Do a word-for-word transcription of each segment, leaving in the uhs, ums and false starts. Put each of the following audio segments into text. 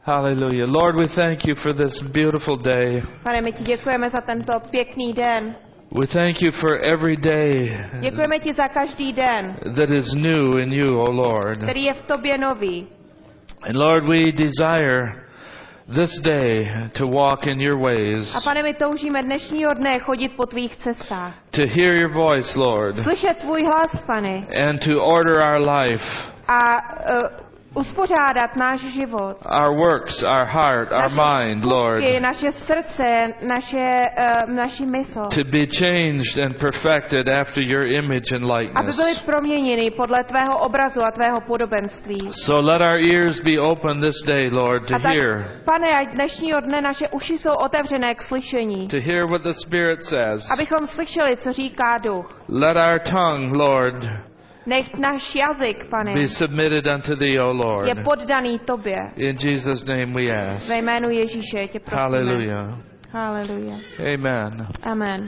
Hallelujah. Lord, we thank you for this beautiful day. Pane, my ti děkujeme za tento pěkný den. We thank you for every day Děkujeme ti za každý den, that is new in you, O Lord. který je v tobě nový. And Lord, we desire this day to walk in your ways. A Pane, my toužíme dnešního dne chodit po tvých cestách. To hear your voice, Lord. Slyšet tvůj hlas, Pane. And to order our life. A uh, uspořádat náš život. Our works, our heart, our naše mind, Lord. Naše naše srdce, naše, uh, naši mysl. To be changed and perfected after your image and likeness. Aby byly proměněny podle tvého obrazu a tvého podobenství. So let our ears be open this day, Lord, to a tak, hear. Pane, ať dnešního dne naše uši jsou otevřené k slyšení. To hear what the Spirit says. Abychom slyšeli, co říká Duch. Let our tongue, Lord, nech náš jazyk, Pane, be submitted unto thee, O Lord. je poddaný tobě. In Jesus' name we ask. Ve jménu Ježíše tě prosíme. Hallelujah. Hallelujah. Amen. Amen.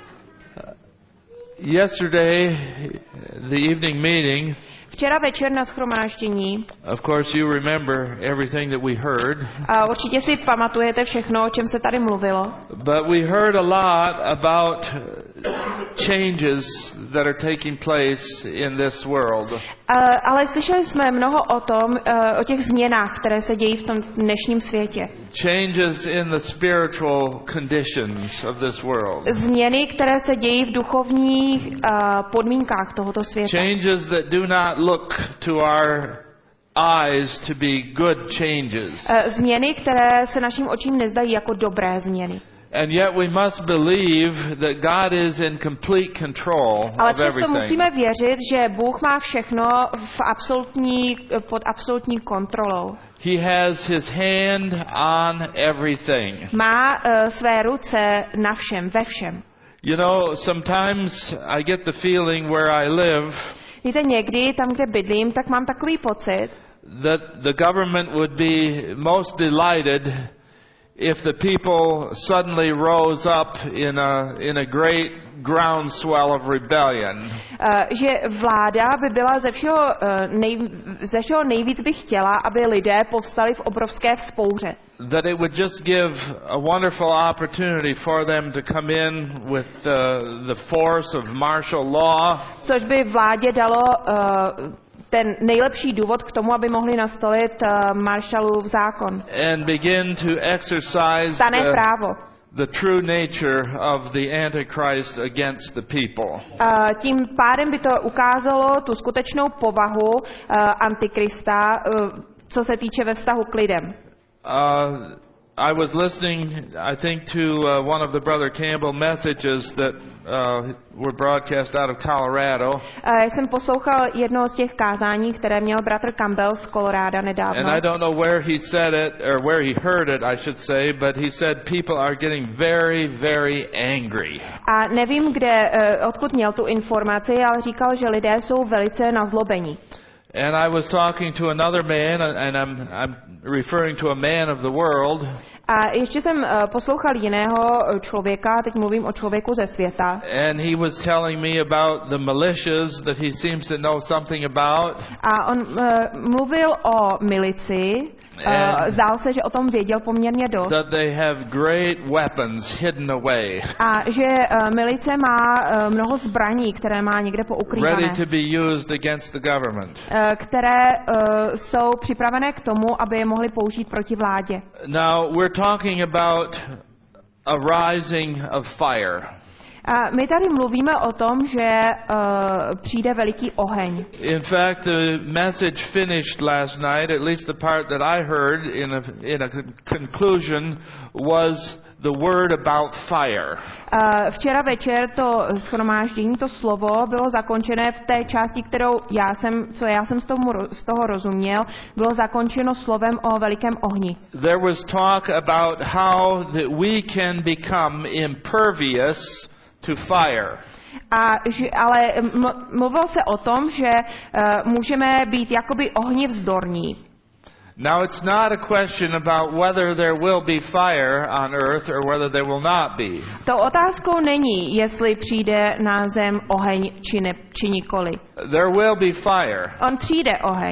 Yesterday, the evening meeting, včera večer na shromáždění, of course you remember everything that we heard. A určitě si pamatujete všechno, o čem se tady mluvilo. But we heard a lot about changes that are taking place in this world. Uh, ale slyšeli jsme mnoho o tom, uh, o těch změnách, které se dějí v tom dnešním světě. Changes in the spiritual conditions of this world. Změny, které se dějí v duchovních uh, podmínkách tohoto světa. Changes that do not look to our eyes to be good changes. Uh, změny, které se našim očím nezdají jako dobré změny. And yet we must believe that God is in complete control Ale of everything. přesto musíme věřit, že Bůh má všechno v absolutní, pod absolutní kontrolou. He has his hand on everything. Má uh, své ruce na všem, ve všem. You know, sometimes I get the feeling where I live. Víte, někdy tam, kde bydlím, tak mám takový pocit, that the government would be most delighted if the people suddenly rose up in a in a great groundswell of rebellion. Uh, že vláda by byla ze všeho, uh, nej, ze všeho nejvíc by chtěla, aby lidé povstali v obrovské vzpouře. That it would just give a wonderful opportunity for them to come in with the, the force of martial law. Což by vládě dalo uh, ten nejlepší důvod k tomu, aby mohli nastolit uh, Marshallův zákon. And begin to exercise Stanné the, právo. the true nature of the Antichrist against the people. Uh, tím pádem by to ukázalo tu skutečnou povahu uh, Antikrista, uh, co se týče ve vztahu k lidem. Uh, I was listening, I think, to uh, one of the Brother Campbell messages that uh, were broadcast out of Colorado. Uh, jsem poslouchal jedno z těch kázání, které měl bratr Campbell z Colorada nedávno. And I don't know where he said it, or where he heard it, I should say, but he said people are getting very, very angry. A nevím, kde, uh, odkud měl tu informaci, ale říkal, že lidé jsou velice nazlobení. And I was talking to another man, and I'm, I'm referring to a man of the world. A ještě jsem uh, poslouchal jiného člověka, teď mluvím o člověku ze světa. And he was telling me about the militias that he seems to know something about. A on uh, mluvil o milici. Uh, zdál se, že o tom věděl poměrně dost. That they have great weapons hidden away. A že uh, milice má uh, mnoho zbraní, které má někde poukrývané. Ready to be used against the government. Uh, které uh, jsou připravené k tomu, aby je mohli použít proti vládě. Now we're talking about a rising of fire. A my tady mluvíme o tom, že uh, přijde veliký oheň. In fact, the message finished last night, at least the part that I heard in a, in a conclusion, was the word about fire. Uh, včera večer to shromáždění, to slovo bylo zakončené v té části, kterou já jsem, co já jsem z toho, z toho rozuměl, bylo zakončeno slovem o velikém ohni. There was talk about how that we can become impervious to fire. A, že, ale mluvilo se o tom, že uh, můžeme být jakoby ohni vzdorní. Now it's not a question about whether there will be fire on earth or whether there will not be. To otázkou není, jestli přijde na zem oheň či, ne, či nikoli. There will be fire. On přijde oheň.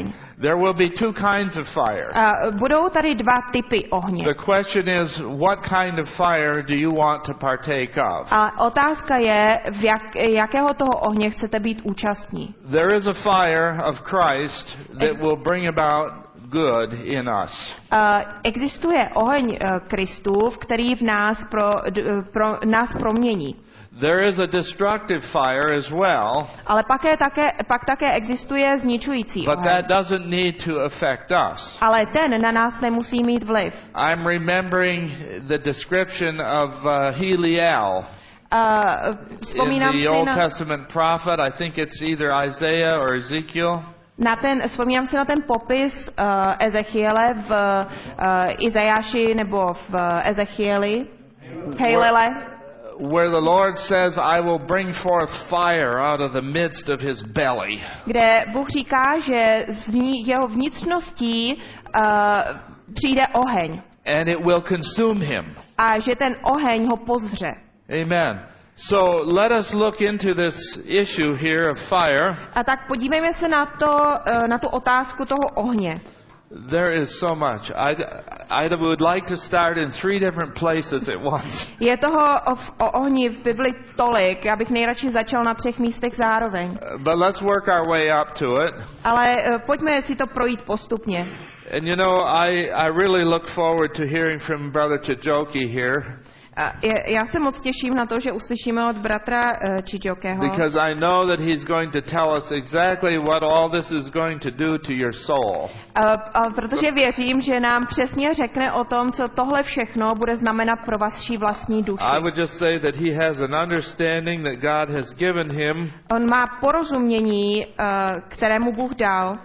There will be two kinds of fire. Uh, budou tady dva typy ohně. The question is, what kind of fire do you want to partake of? A otázka je, v jak, jakého toho ohně chcete být účastní. There is a fire of Christ that will bring about good in us. Uh, existuje oheň uh, Kristův, který v nás pro, d, pro nás promění. There is a destructive fire as well. Ale pak, je také, pak také existuje zničující But oheň. that doesn't need to affect us. Ale ten na nás nemusí mít vliv. I'm remembering the description of uh, Heliel. Uh, vzpomínám In the si Old na, Testament prophet, I think it's either Isaiah or Ezekiel. na ten, vzpomínám si na ten popis uh, Ezechiele v uh, Izajáši nebo v uh, Ezechieli. Hejlele. Where the Lord says, I will bring forth fire out of the midst of his belly. Kde Bůh říká, že z vní, jeho vnitřností uh, přijde oheň. And it will consume him. A že ten oheň ho pozře. Amen. So let us look into this issue here of fire. A tak podívejme se na to, uh, na tu otázku toho ohně. There is so much. I, I would like to start in three different places at once. Je toho o, o ohni v Bibli tolik, já bych nejradši začal na třech místech zároveň. But let's work our way up to it. Ale uh, pojďme si to projít postupně. And you know, I, I really look forward to hearing from Brother Chijoki here. A je, já se moc těším na to, že uslyšíme od bratra uh, Chijokeho. Because I know that he's going to tell us exactly what all this is going to do to your soul. A, a protože věřím, že nám přesně řekne o tom, co tohle všechno bude znamenat pro vaši vlastní duši. I would just say that he has an understanding that God has given him. On má porozumění, uh, kterému Bůh dal.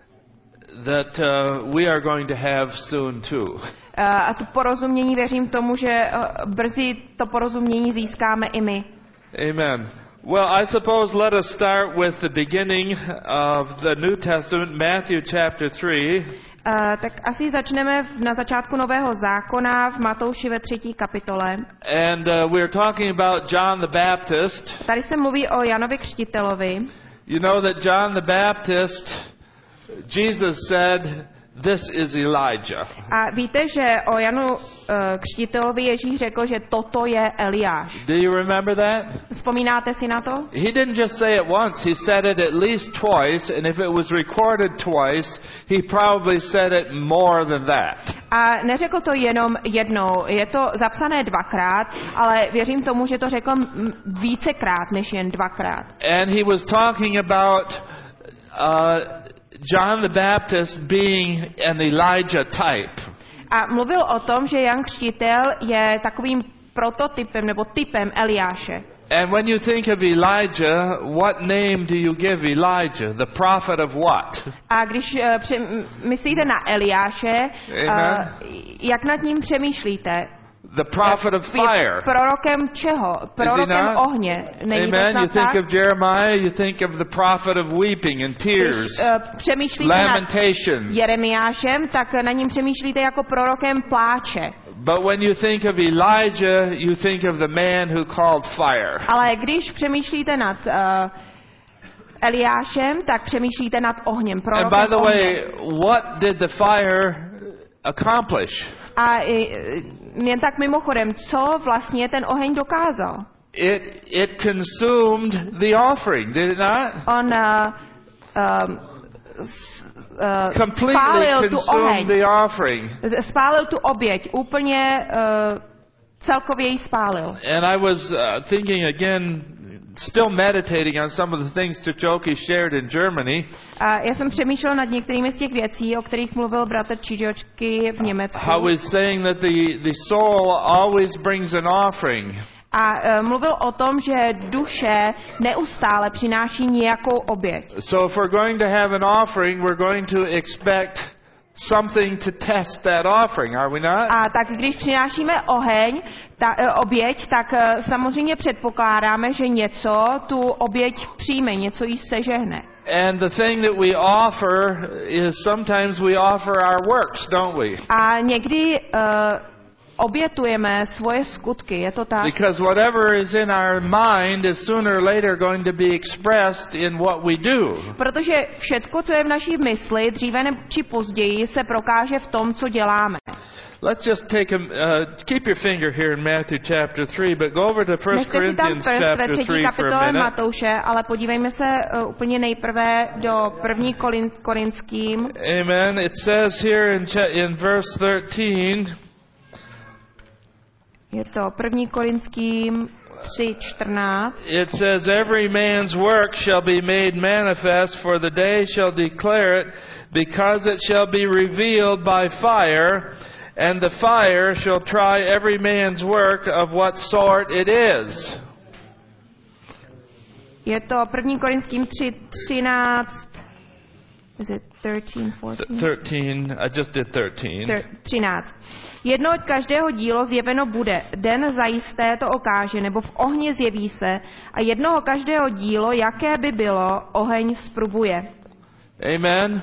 That uh, we are going to have soon too. A to porozumění věřím tomu, že brzy to porozumění získáme i my. Amen. Well, I suppose let us start with the beginning of the New Testament, Matthew chapter three. Uh, tak asi začneme na začátku Nového zákona v Matouši ve třetí kapitole. And uh, we're talking about John the Baptist. Tady se mluví o Janovi Křtitelovi. You know that John the Baptist, Jesus said, this is Elijah. A víte, že o Janu uh, Křtitelovi Ježíš řekl, že toto je Eliáš. Do you remember that? Vzpomínáte si na to? He didn't just say it once, he said it at least twice, and if it was recorded twice, he probably said it more than that. A neřekl to jenom jednou, je to zapsané dvakrát, ale věřím tomu, že to řekl vícekrát než jen dvakrát. And he was talking about uh, John the Baptist being an Elijah type. A mluvil o tom, že Jan Křtitel je takovým prototypem nebo typem Eliáše. And when you think of Elijah, what name do you give Elijah? The prophet of what? A když uh, pře- myslíte na Eliáše, uh, jak nad ním přemýšlíte? The prophet of fire. Prorokem čeho? Prorokem ohně. Není Amen. to You think tak? of Jeremiah, you think of the prophet of weeping and tears. Když uh, přemýšlíte nad Lamentation. Jeremiášem, tak na ním přemýšlíte jako prorokem pláče. But when you think of Elijah, you think of the man who called fire. Ale když přemýšlíte nad uh, Eliášem, tak přemýšlíte nad ohněm. And by the way, what did the fire accomplish? A jen tak mimochodem, co vlastně ten oheň dokázal? It it consumed the offering, did it not? On uh, um, uh, Completely spálil tu oheň. consumed the offering. Spálil tu oběť, úplně uh, celkově ji spálil. And I was uh, thinking again, still meditating on some of the things Chijoki shared in Germany. A já jsem přemýšlel nad některými z těch věcí, o kterých mluvil bratr Chijoki v Německu. How he's saying that the, the soul always brings an offering. A uh, mluvil o tom, že duše neustále přináší nějakou oběť. So if we're going to have an offering, we're going to expect something to test that offering, are we not? A tak když přinášíme oheň, ta, uh, oběť, tak uh, samozřejmě předpokládáme, že něco tu oběť přijme, něco jí sežehne. And the thing that we offer is sometimes we offer our works, don't we? A někdy uh, obětujeme svoje skutky, je to tak? Because whatever is in our mind is sooner or later going to be expressed in what we do. Protože všetko, co je v naší mysli, dříve nebo či později se prokáže v tom, co děláme. Let's just take a, uh, keep your finger here in Matthew chapter three, but go over to First Corinthians chapter three for a minute. Matouše, ale podívejme se uh, úplně nejprve do první Korinským. Amen. It says here in, in verse thirteen. Je to první Korinským tři čtrnáct. It says, every man's work shall be made manifest, for the day shall declare it, because it shall be revealed by fire, and the fire shall try every man's work of what sort it is. Je to první Korinským tři třináct. Is it thirteen, fourteen? thirteen, I just did thirteen. třináct. Jedno od každého dílo zjeveno bude, den zajisté to okáže, nebo v ohni zjeví se, a jednoho každého dílo, jaké by bylo, oheň zprubuje. Amen.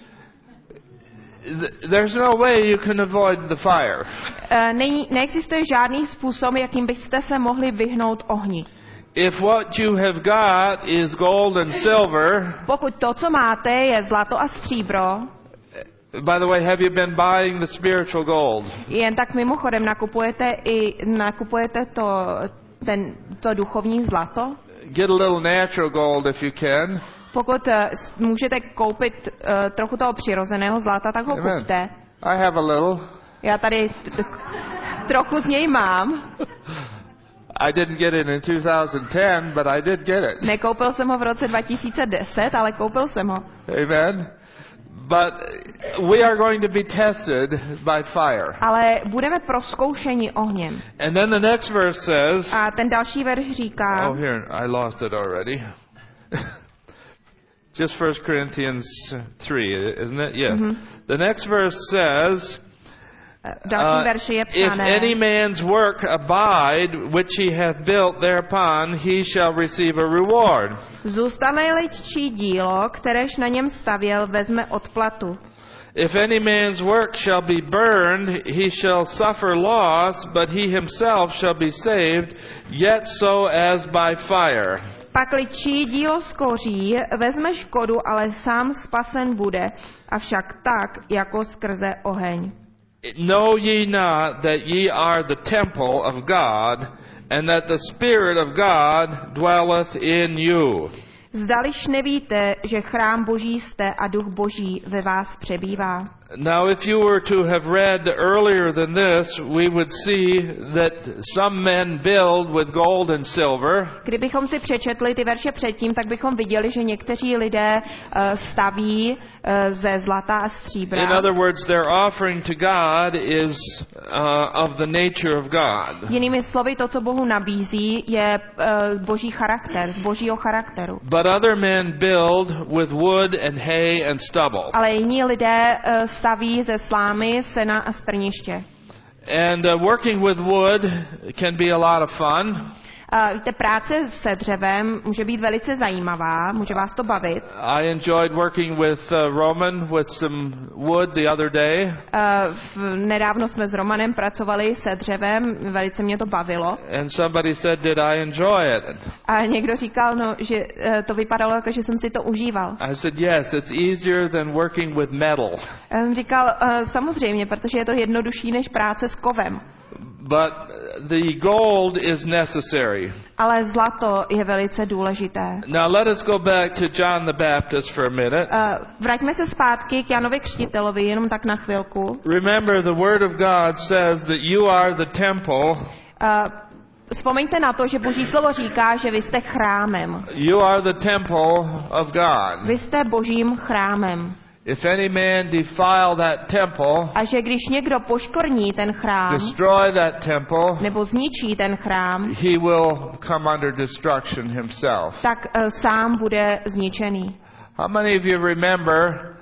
There's no way you can avoid the fire. Ne, neexistuje žádný způsob, jakým byste se mohli vyhnout ohni. If what you have got is gold and silver, pokud to, co máte, je zlato a stříbro. By the way, have you been buying the spiritual gold? Jen tak mimochodem nakupujete i nakupujete to ten to duchovní zlato? Get a little natural gold if you can. Pokud uh, můžete koupit uh, trochu toho přirozeného zlata, tak ho Amen. kupte. I have a little. Já tady t- trochu z něj mám. I didn't get it in two thousand ten, but I did get it. Nekoupil jsem ho v roce dva tisíce deset, ale koupil jsem ho. Amen. But we are going to be tested by fire. Ale budeme prozkoušeni ohněm. And then the next verse says. A ten další verš říká. Oh, here I lost it already. Just First Corinthians three, isn't it? Yes. Mm-hmm. The next verse says. Uh, if any man's work abide, which he hath built thereupon, he shall receive a reward. Zůstane-li čí dílo, kteréž na něm stavěl, vezme odplatu. If any man's work shall be burned, he shall suffer loss, but he himself shall be saved, yet so as by fire. Pakli čí dílo skoří, vezme škodu, ale sám spasen bude, avšak tak, jako skrze oheň. Know ye not that ye are the temple of God, and that the Spirit of God dwelleth in you? Zdališ nevíte, že chrám Boží jste a duch Boží ve vás přebývá? Now, if you were to have read earlier than this, we would see that some men build with gold and silver. Kdybychom si přečetli ty verše předtím, tak bychom viděli, že někteří lidé uh, staví uh, ze zlata a stříbra. In other words, their offering to God is uh, of the nature of God. Jinými slovy, to, co Bohu nabízí, je uh, boží charakter, z božího charakteru. But other men build with wood and hay and stubble. Ale jiní lidé uh, staví ze slámy, sena a strniště. And uh, working with wood can be a lot of fun. Uh, víte, práce se dřevem může být velice zajímavá, může vás to bavit. I enjoyed working with uh, Roman with some wood the other day. Uh, v, nedávno jsme s Romanem pracovali se dřevem, velice mě to bavilo. And somebody said, did I enjoy it? A někdo říkal, no, že uh, to vypadalo jako, že jsem si to užíval. I said, yes, it's easier than working with metal. Um, říkal, uh, samozřejmě, protože je to jednodušší než práce s kovem. But the gold is necessary. Ale zlato je velice důležité. Now let us go back to John the Baptist for a minute. Uh, vraťme se zpátky k Janovi Křtitelovi, jenom tak na chvilku. Remember, the Word of God says that you are the temple. Uh, Vzpomeňte na to, že Boží slovo říká, že vy jste chrámem. You are the temple of God. Vy jste Božím chrámem. If any man defile that temple, a že když někdo poškorní ten chrám, destroy that temple, nebo zničí ten chrám, he will come under destruction himself. Tak uh, sám bude zničený. How many of you remember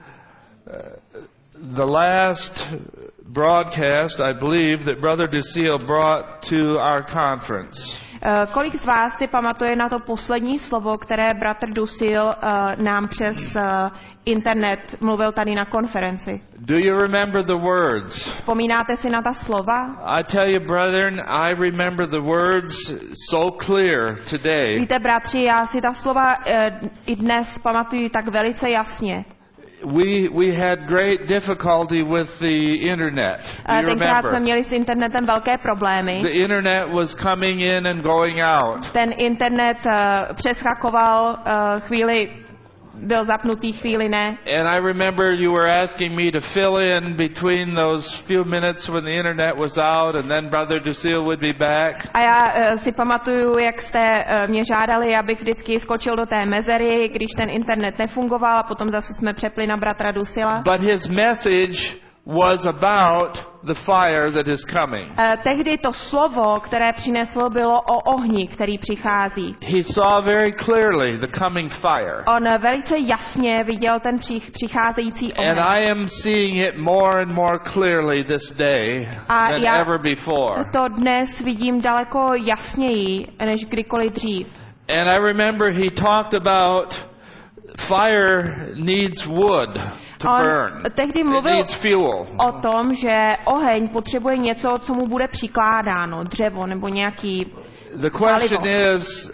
uh, the last broadcast, I believe, that Brother Ducille brought to our conference? Uh, kolik z vás si pamatuje na to poslední slovo, které bratr Dusil uh, nám přes uh, internet mluvil tady na konferenci? Do you remember the words? Vzpomínáte si na ta slova? I tell you, brethren, I remember the words so clear today. Víte, bratři, já si ta slova uh, i dnes pamatuju tak velice jasně. We we had great difficulty with the internet. Do you Tenkrát jsme remember? měli s internetem velké problémy. The internet was coming in and going out. Ten internet uh, přeskakoval uh, chvíli, byl zapnutý, chvíli ne. And I remember you were asking me to fill in between those few minutes when the internet was out, and then Brother Dusil would be back. A já uh, si pamatuju, jak jste uh, mě žádali, abych vždycky skočil do té mezery, když ten internet nefungoval, a potom zase jsme přepli na bratra Dusila. But his message was about the fire that is coming. Uh, tehdy to slovo, které přinesl, bylo o ohni, který přichází. He saw very clearly the coming fire. On velice jasně viděl ten přich, přicházející oheň. And I am seeing it more and more clearly this day A than já ever before. to dnes vidím daleko jasněji, než kdykoliv dřív. And I remember he talked about fire needs wood to On burn. tehdy It mluvil needs fuel. o tom, že oheň potřebuje něco, co mu bude přikládáno, dřevo nebo nějaký The question palivo. is,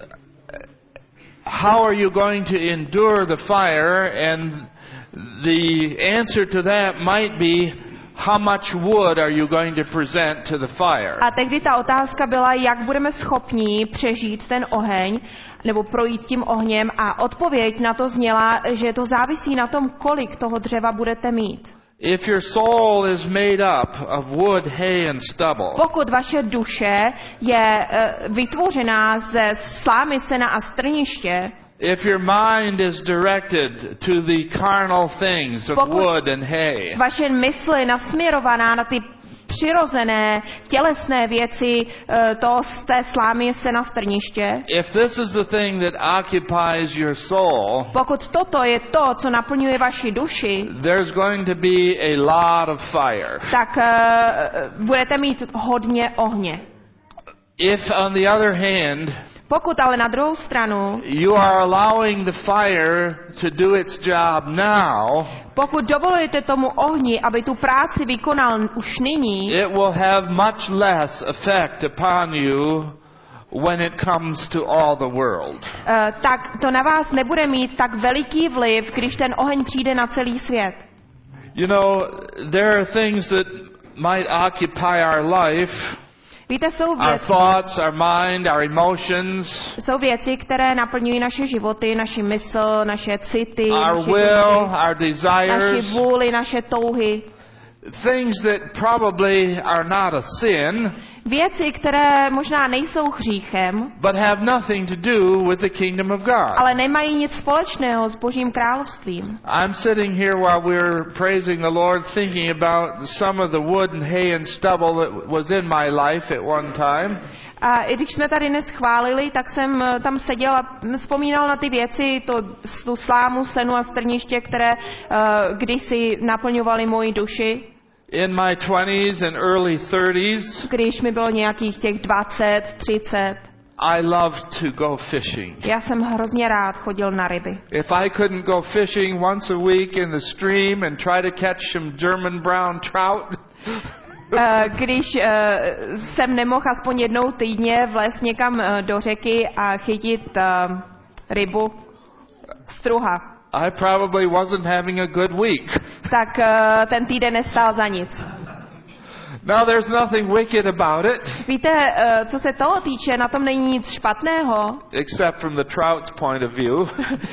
how are you going to endure the fire? And the answer to that might be, how much wood are you going to present to the fire? A tehdy ta otázka byla, jak budeme schopni přežít ten oheň, nebo projít tím ohněm, a odpověď na to zněla, že to závisí na tom, kolik toho dřeva budete mít. If your soul is made up of wood, hay and stubble, Pokud vaše duše je uh, vytvořená ze slámy, sena a strniště, if your mind is directed to the carnal things of Pokud wood and hay, vaše mysl je nasměrovaná na ty přirozené, tělesné věci uh, to z té slámy, sena, strniště, if this is the thing that occupies your soul, pokud toto je to, co naplňuje vaši duši, there's going to be a lot of fire. tak uh, budete mít hodně ohně. If, on the other hand, Pokud ale na druhou stranu, you are allowing the fire to do its job now, pokud dovolujete tomu ohni, aby tu práci vykonal už nyní, it will have much less effect upon you when it comes to all the world. uh, tak to na vás nebude mít tak veliký vliv, když ten oheň přijde na celý svět. You know, there are things that might occupy our life, Víte, jsou our věci, thoughts, our mind, our emotions, jsou věci, které naplňují naše životy, naši mysl, naše city, our naše, will, duši, our desires, naši vůli, naše touhy. things that probably are not a sin, Věci, které možná nejsou hříchem, but have nothing to do with the kingdom of God. ale nemají nic společného s Božím královstvím. I'm sitting here while we're praising the Lord, thinking about some of the wood and hay and stubble that was in my life at one time. A i když jsme tady dnes chválili, tak jsem tam seděl a vzpomínal na ty věci, to, tu slámu, senu a strniště, které uh, kdysi naplňovaly moji duši. In my twenties and early thirties, Když mi bylo nějakých těch dvacet, třicet, I loved to go fishing. já jsem hrozně rád chodil na ryby. If I couldn't go fishing once a week in the stream and try to catch some German brown trout, Uh, když uh, jsem nemohl aspoň jednou týdně vlézt někam uh, do řeky a chytit uh, rybu, struha, I probably wasn't having a good week. tak uh, ten týden nestál za nic. Now there's nothing wicked about it, Víte, uh, co se toho týče, na tom není nic špatného, except from the trout's point of view. uh,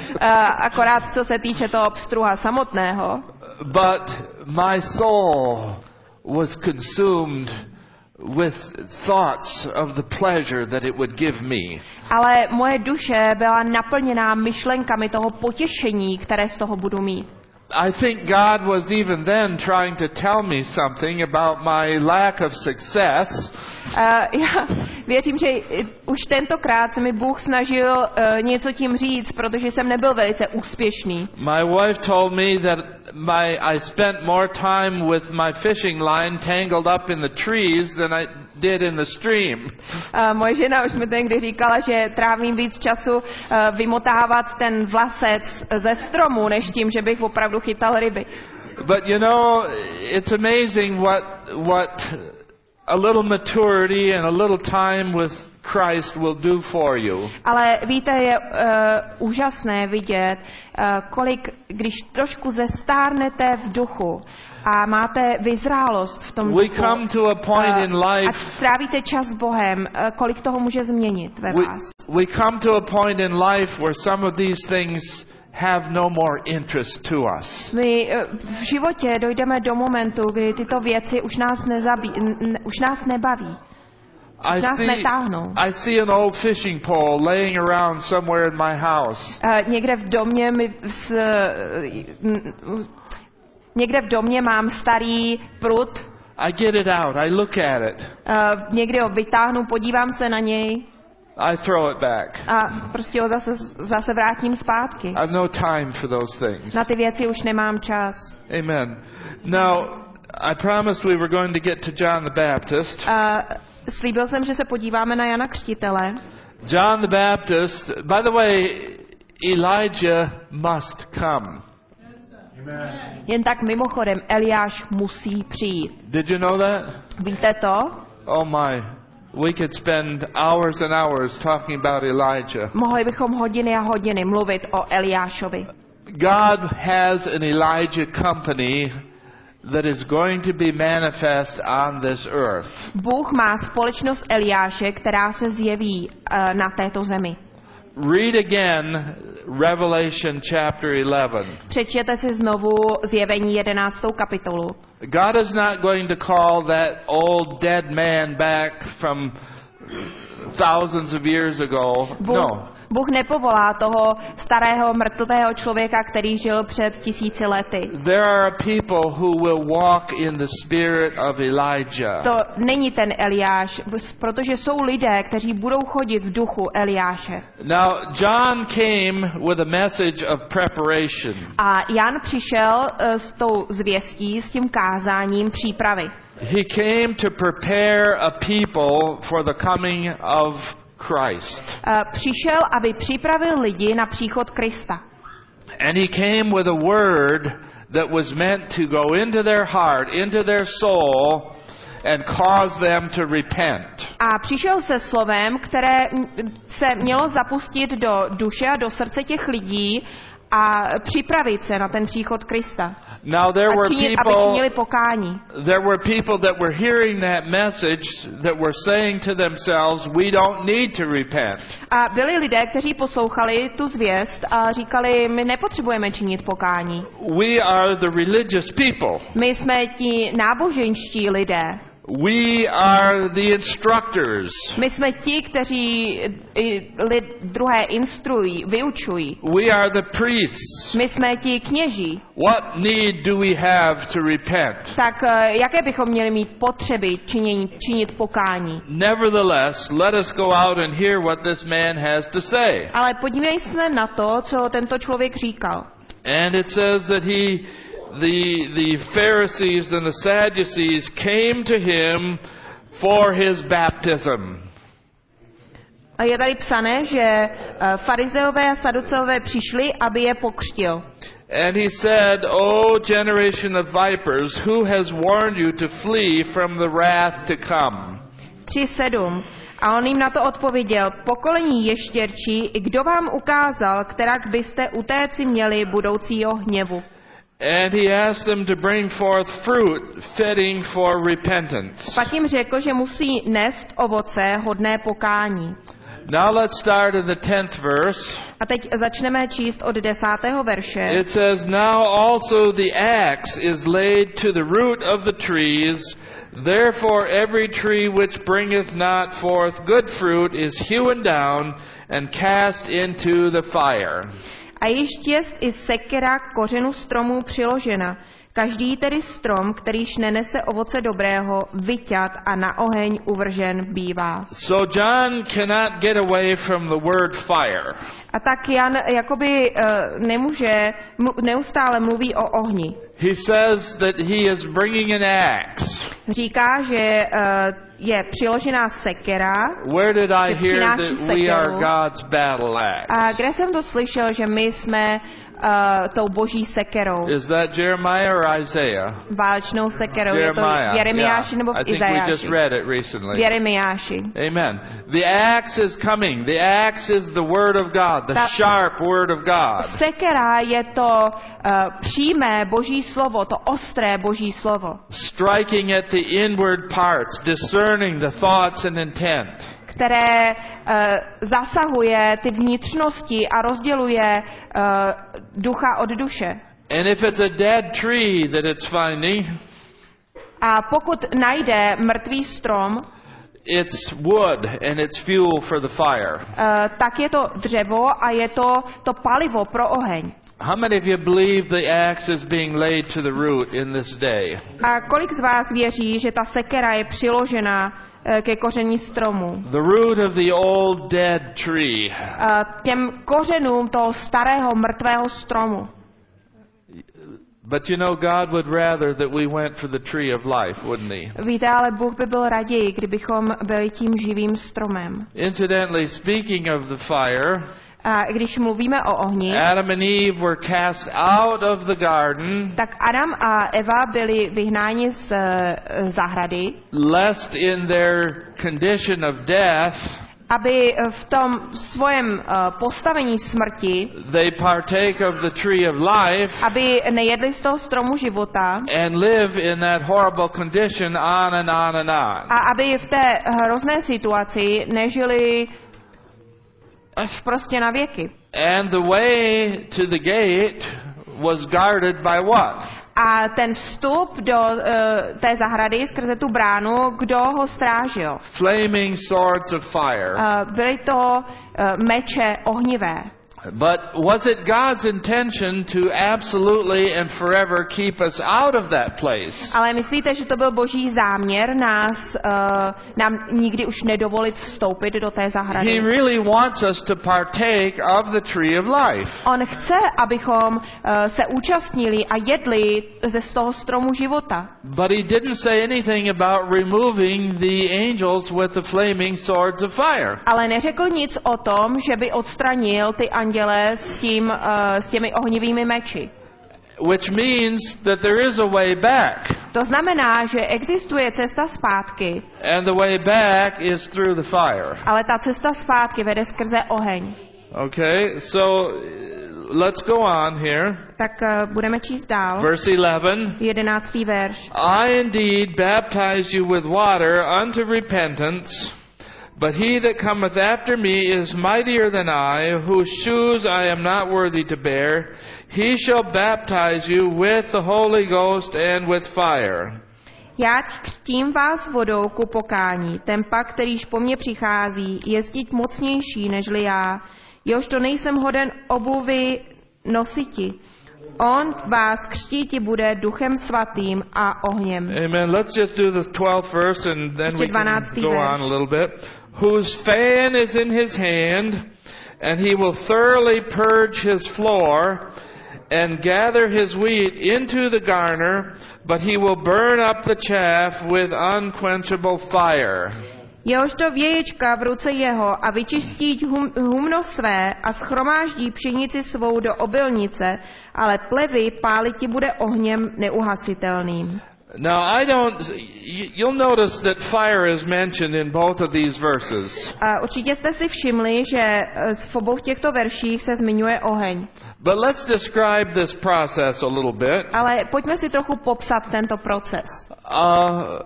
akorát co se týče toho pstruha samotného. But my soul was consumed with thoughts of the pleasure that it would give me. Ale moje duše byla naplněná myšlenkami toho potěšení, které z toho budu mít. I think God was even then trying to tell me something about my lack of success. Uh, já Věřím, že už tentokrát se mi Bůh snažil uh, něco tím říct, protože jsem nebyl velice úspěšný. My wife told me that my I spent more time with my fishing line tangled up in the trees than I did in the stream. Uh, moje žena už mi tehdy říkala, že trávím víc času uh, vymotávat ten vlasec ze stromu, než tím, že bych opravdu chytal ryby. But you know, it's amazing what what a little maturity and a little time with Christ will do for you. Ale víte, je uh, úžasné vidět, uh, kolik, když trošku zestárnete v duchu a máte vyzrálost v tom We duchu, come to a point in uh, life. a trávíte čas s Bohem, uh, kolik toho může změnit ve We, vás. we come to a point in life where some of these things have no more interest to us. My uh, v životě dojdeme do momentu, kdy tyto věci už nás, nezabí, n- už nás nebaví. I Nás see, netáhnou. I see an old fishing pole laying around somewhere in my house. Uh, někde v domě mi s, uh, někde v domě mám starý prut. I get it out. I look at it. Uh, někde ho vytáhnu, podívám se na něj. I throw it back. A prostě ho zase, zase vrátím zpátky. I have no time for those things. Na ty věci už nemám čas. Amen. Now, I promised we were going to get to John the Baptist. Uh, slíbil jsem, že se podíváme na Jana Křtitele. John the Baptist, by the way, Elijah must come. Jen tak mimochodem, Eliáš musí přijít. Did you know that? Víte to? Oh my. We could spend hours and hours talking about Elijah. Mohli bychom hodiny a hodiny mluvit o Eliášovi. God has an Elijah company that is going to be manifest on this earth. Bůh má společnost Eliáše, která se zjeví uh, na této zemi. Read again Revelation chapter eleven. Přečtěte si znovu Zjevení jedenáctou kapitolu. God is not going to call that old dead man back from thousands of years ago. Bůh, No. Bůh nepovolá toho starého mrtvého člověka, který žil před tisíci lety. There are people who will walk in the spirit of Elijah. To není ten Eliáš, protože jsou lidé, kteří budou chodit v duchu Eliáše. Now, John came with a message of preparation. A Jan přišel uh, s tou zvěstí, s tím kázáním přípravy. He came to prepare a people for the coming of Christ. Uh, přišel, aby připravil lidi na příchod Krista. And he came with a word that was meant to go into their heart, into their soul, and cause them to repent. A přišel se slovem, které se mělo zapustit do duše a do srdce těch lidí a připravit se na ten příchod Krista. Now there A were činit, aby people činili pokání. there were people that were hearing that message that were saying to themselves, we don't need to repent. A byli lidé, kteří poslouchali tu zvěst a říkali, my nepotřebujeme činit pokání. We are the religious people. My jsme ti náboženští lidé. We are the instructors. My jsme ti, kteří lid, druhé instruují, vyučují. We are the priests. My jsme ti kněží. What need do we have to repent? Tak jaké bychom měli mít potřeby činění, činit pokání? Nevertheless, let us go out and hear what this man has to say. Ale podívej se na to, co tento člověk říkal. And it says that he The, the Pharisees and the Sadducees came to him for his baptism. A je tady psané, že farizeové a saduceové přišli, aby je pokřtil. And he said, O generation of vipers, who has warned you to flee from the wrath to come? tři sedm. A on jim na to odpověděl, pokolení ještěrčí, kdo vám ukázal, kterak byste utéci měli budoucího hněvu. And he asked them to bring forth fruit fitting for repentance. Pak jim řekl, že musí nést ovoce hodné pokání. Now let's start in the tenth verse. A teď začneme číst od desátého verše. It says, Now also the axe is laid to the root of the trees. Therefore every tree which bringeth not forth good fruit is hewn down and cast into the fire. A již jest i sekera k kořenu stromů přiložena. Každý tedy strom, kterýž nenese ovoce dobrého, vyťat a na oheň uvržen bývá. So John cannot get away from the word fire. A tak Jan jakoby uh, nemůže, mlu, neustále mluví o ohni. He says that he is bringing an axe. Říká, že uh, je přiložená sekera. Where did I že hear přináší that we are sekeru. God's battle axe? A kde jsem to slyšel, že my jsme uh, tou boží sekerou, Is that Jeremiah or Isaiah? válečnou sekerou? Jeremiah. Je to Jeremiáši Yeah. nebo I v think we just Izajáši? read it recently. V Jeremiáši. Amen. The axe is coming. The axe is the word of God, the Ta- sharp word of God. Sekera je to uh, přímé boží slovo, to ostré boží slovo, Striking at the inward parts, discerning the thoughts and intent. které uh, zasahuje ty vnitřnosti a rozděluje uh, ducha od duše. And if it's a dead tree that it's finding, A pokud najde mrtvý strom, it's wood and it's fuel for the fire. uh, tak je to dřevo a je to to palivo pro oheň. How many of you believe the axe is being laid to the root in this day? A kolik z vás věří, že ta sekera je přiložena uh, ke koření stromu? The root of the old dead tree. Uh, těm kořenům toho starého mrtvého stromu. But you know, God would rather that we went for the tree of life, wouldn't he? Víte, ale Bůh by byl raději, kdybychom byli tím živým stromem. Incidentally, speaking of the fire, A když mluvíme o ohni, Adam and Eve were cast out of the garden, tak Adam a Eva byli vyhnáni z eh, zahrady, lest in their condition of death, aby v tom svém eh, postavení smrti, they partake of the tree of life aby nejedli z toho stromu života and live in that horrible condition on and on and on. a aby v té hrozné situaci nežili až prostě na věky. And the way to the gate was guarded by what? A ten vstup do uh, té zahrady skrze tu bránu, kdo ho strážil? Flaming swords of fire. Uh, byly to uh, meče ohnivé. But was it God's intention to absolutely and forever keep us out of that place? Ale myslíte, že to byl boží záměr nás, uh, nám nikdy už nedovolit vstoupit do té He zahrady? really wants us to partake of the tree of life. On chce, abychom uh, se účastnili a jedli ze z toho stromu života. But he didn't say anything about removing the angels with the flaming swords of fire. Ale neřekl nic o tom, že by odstranil ty anděle s, tím, uh, s těmi ohnivými meči. Which means that there is a way back. To znamená, že existuje cesta zpátky, And the way back is through the fire. ale ta cesta zpátky vede skrze oheň. Okay, so let's go on here. Tak uh, budeme číst dál. Verse eleven. Jedenáctý verš. I indeed baptize you with water unto repentance, but he that cometh after me is mightier than I, whose shoes I am not worthy to bear. He shall baptize you with the Holy Ghost and with fire. Já křtím vás vodou ku pokání, ten pak, kterýž po mně přichází, je zdíť mocnější nežli já, jehož to nejsem hoden obuvy nositi. On vás křtíti bude duchem svatým a ohněm. Amen. Let's just do the twelfth verse and then we can dvanáctý go verš. on a little bit. Whose fan is in his hand, and he will thoroughly purge his floor and gather his wheat into the garner, but he will burn up the chaff with unquenchable fire. Jehož to věječka v ruce jeho a vyčistí hum, humno své a schromáždí pšenici svou do obilnice, ale plevy páliti bude ohněm neuhasitelným. Now, I don't, you'll notice that fire is mentioned in both of these verses. A určitě jste si všimli, že v obou těchto verších se zmiňuje oheň. But let's describe this process a little bit. Ale pojďme si trochu popsat tento proces. Uh,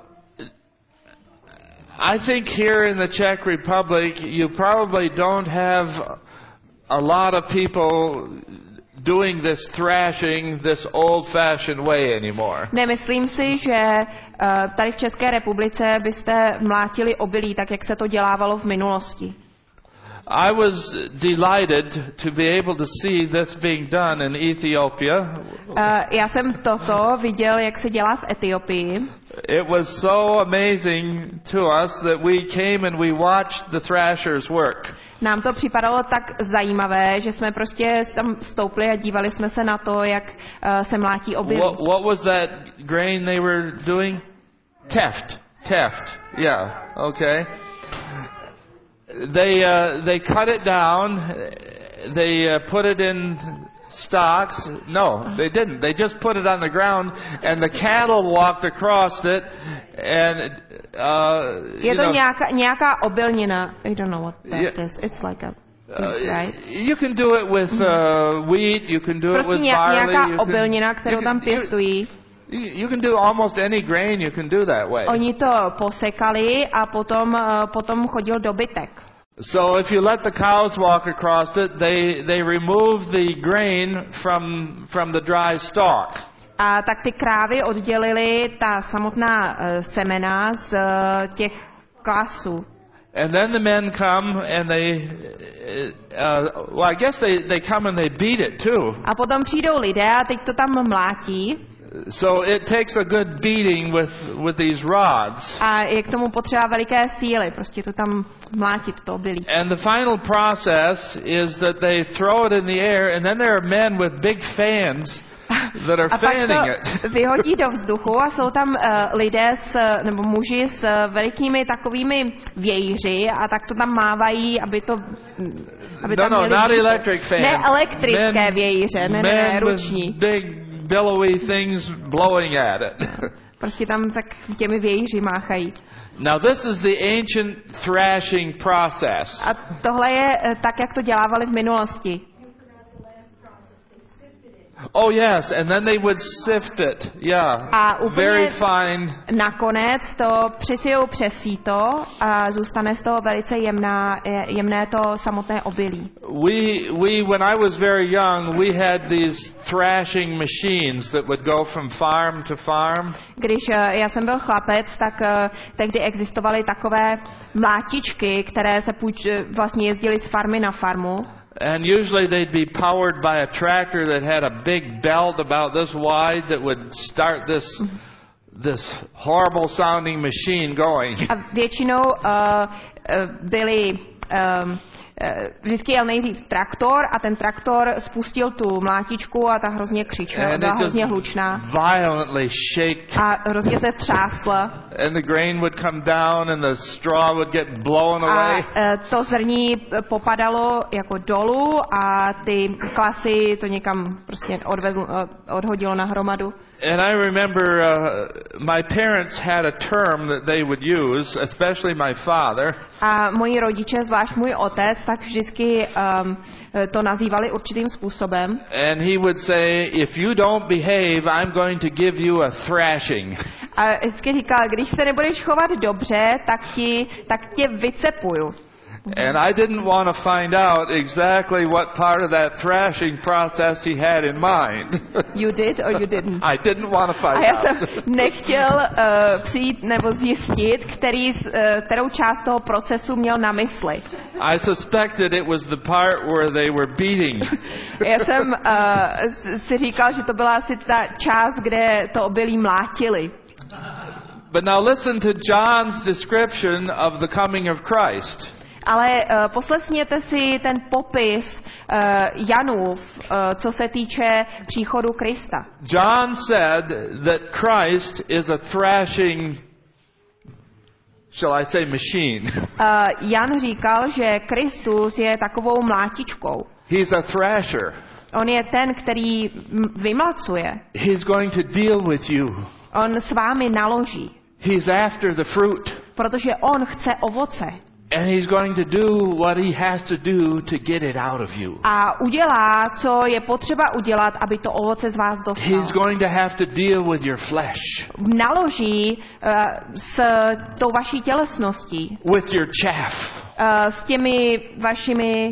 I think here in the Czech Republic, you probably don't have a lot of people doing this thrashing this old-fashioned way anymore. Nemyslím si, že uh, tady v České republice byste mlátili obilí, tak jak se to dělávalo v minulosti. I was delighted to be able to see this being done in Ethiopia. Uh, já jsem toto viděl, jak se dělá v Etiopii. It was so amazing to us that we came and we watched the thrashers work. Nám to připadalo tak zajímavé, že jsme prostě tam stoupli a dívali jsme se na to, jak uh, se mlátí obilí. What, what was that grain they were doing? Teft. Teft. Yeah. Okay. They uh, they cut it down. They uh, put it in stocks. No, they didn't. They just put it on the ground, and the cattle walked across it. And uh, je to know, nějaká, nějaká obilnina. I don't know what that yeah, is. It's like a uh, right? You can do it with uh, wheat. You can do prostě it with barley. Nějaká you obilnina, can, kterou you tam can, pěstují. You, you can do almost any grain. You can do that way. Oni to posekali a potom potom chodil dobytek. So if you let the cows walk across it, they they remove the grain from from the dry stalk. A tak ty krávy oddělily ta samotná uh, semena z uh, těch klasů. And then the men come and they, uh, well, I guess they, they come and they beat it too. A potom přijdou lidé a teď to tam mlátí. So it takes a good beating with with these rods. A je k tomu potřeba veliké síly, prostě to tam mlátit to obilí. And the final process is that they throw it in the air, and then there are men with big fans that are a fanning pak to it. vyhodí do vzduchu a jsou tam uh, lidé s, nebo muži s uh, velikými takovými vějíři a tak to tam mávají, aby to aby No, tam no, měli not vítr. electric fans. Ne elektrické Men- vějíře, ne, ne, ne, Men ruční. with big billowy things blowing at it. Prostě tam tak těmi vějíři máchají. Now this is the ancient thrashing process. A tohle je eh, tak, jak to dělávali v minulosti. Oh yes, and then they would sift it. Yeah. A úplně Very fine. nakonec to přisijou přes síto a zůstane z toho velice jemná, je- jemné to samotné obilí. We we when I was very young, we had these thrashing machines that would go from farm to farm. Když eh, já jsem byl chlapec, tak eh, tehdy existovaly takové mlátičky, které se půjč, eh, vlastně jezdily z farmy na farmu. And usually they'd be powered by a tractor that had a big belt about this wide that would start this this horrible sounding machine going. A většinou uh, uh, byly um, uh, vždycky jel nejdřív traktor a ten traktor spustil tu mlátičku a ta hrozně křičela, And byla it hrozně just hlučná violently shake, a hrozně se třásla and the grain would come down and the straw would get blown a away. uh, to zrní popadalo jako dolů a ty klasy to někam prostě odvezl, odhodilo na hromadu. And I remember uh, my parents had a term that they would use, especially my father. A moji rodiče, zvlášť můj otec, tak vždycky um, to nazývali určitým způsobem. And he would say, if you don't behave, I'm going to give you a thrashing. A vždycky říkal, když se nebudeš chovat dobře, tak, ti, tak tě vycepuju. And I didn't want to find out exactly what part of that thrashing process he had in mind. You did or you didn't? I didn't want to find A já jsem out. nechtěl uh, přijít nebo zjistit, který, uh, kterou část toho procesu měl na mysli. I suspected it was the part where they were beating. Já jsem uh, si říkal, že to byla asi ta část, kde to obilí mlátili. But now listen to John's description of the coming of Christ. Ale uh, poslechněte si ten popis uh, Janův, uh, co se týče příchodu Krista. John said that Christ is a thrashing, shall I say, machine. Uh, Jan říkal, že Kristus je takovou mlátičkou. He's a thrasher. On je ten, který vymlacuje. He's going to deal with you. On s vámi naloží. He's after the fruit. Protože on chce ovoce. And he's going to do what he has to do to get it out of you. A udělá, co je potřeba udělat, aby to ovoce z vás dostal. He's going to have to deal with your flesh. Naloží uh, s tou vaší tělesností. With your chaff. Uh, s těmi vašimi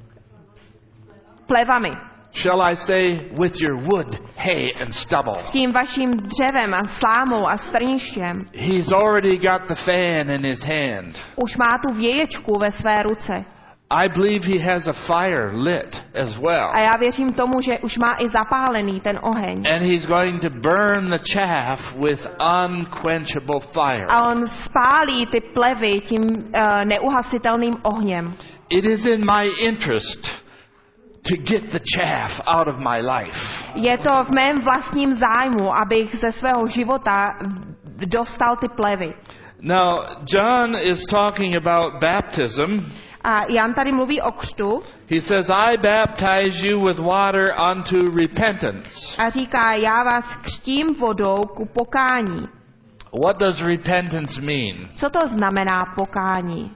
plevami. Shall I say, with your wood, hay and stubble. S tím vaším dřevem a slámou a strništěm. He's already got the fan in his hand. Už má tu věječku ve své ruce. I believe he has a fire lit as well. A já věřím tomu, že už má i zapálený ten oheň. And he's going to burn the chaff with unquenchable fire. A on spálí ty plevy tím uh, neuhasitelným ohněm. It is in my interest to get the chaff out of my life. Je to v mém vlastním zájmu, abych ze svého života dostal ty plevy. Now, John is talking about baptism. A Jan tady mluví o křtu. He says, I baptize you with water unto repentance. A říká, já vás křtím vodou ku pokání. What does repentance mean? Co to znamená pokání?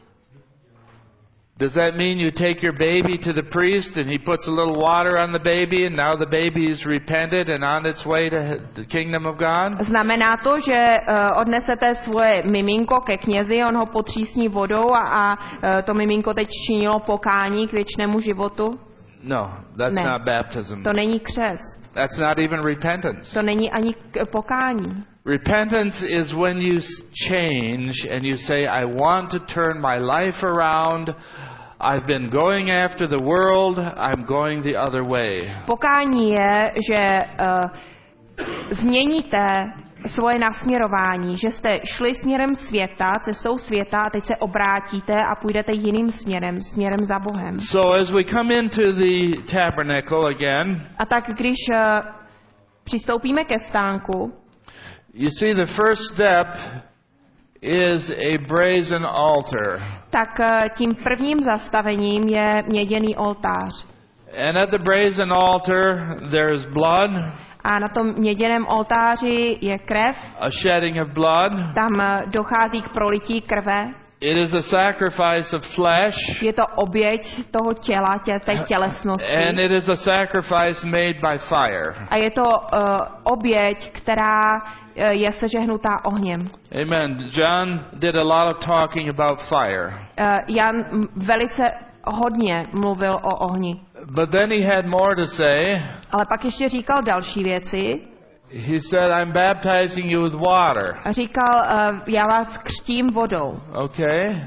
Does that mean you take your baby to the priest and he puts a little water on the baby and now the baby is repented and on its way to the kingdom of God? Znamená to, že uh, odnesete svoje miminko ke knězi, on ho potřísní vodou a, a uh, to miminko teď činilo pokání k věčnému životu? No, that's Ne. not baptism. To není křest. That's not even repentance. To není ani k- pokání. Repentance is when you s- change and you say, I want to turn my life around. I've been going after the world. I'm going the other way. Pokání je, že uh, změníte svoje nasměrování, že jste šli směrem světa, cestou světa a teď se obrátíte a půjdete jiným směrem, směrem za Bohem. So as we come into the tabernacle again, A tak když uh, přistoupíme ke stánku, you see the first step is a brazen altar. tak uh, tím prvním zastavením je měděný oltář. And at the brazen altar there's blood, A na tom měděném oltáři je krev, a shedding of blood. tam uh, dochází k prolití krve. It is a sacrifice of flesh. Je to oběť toho těla, tě, té tělesnosti. And it is a sacrifice made by fire. A je to uh, oběť, která uh, je sežehnutá ohněm. Amen. John did a lot of talking about fire. Uh, Jan m- velice hodně mluvil o ohni. But then he had more to say. Ale pak ještě říkal další věci. He said, I'm baptizing you with water. A říkal, uh, já vás křtím vodou. Okay.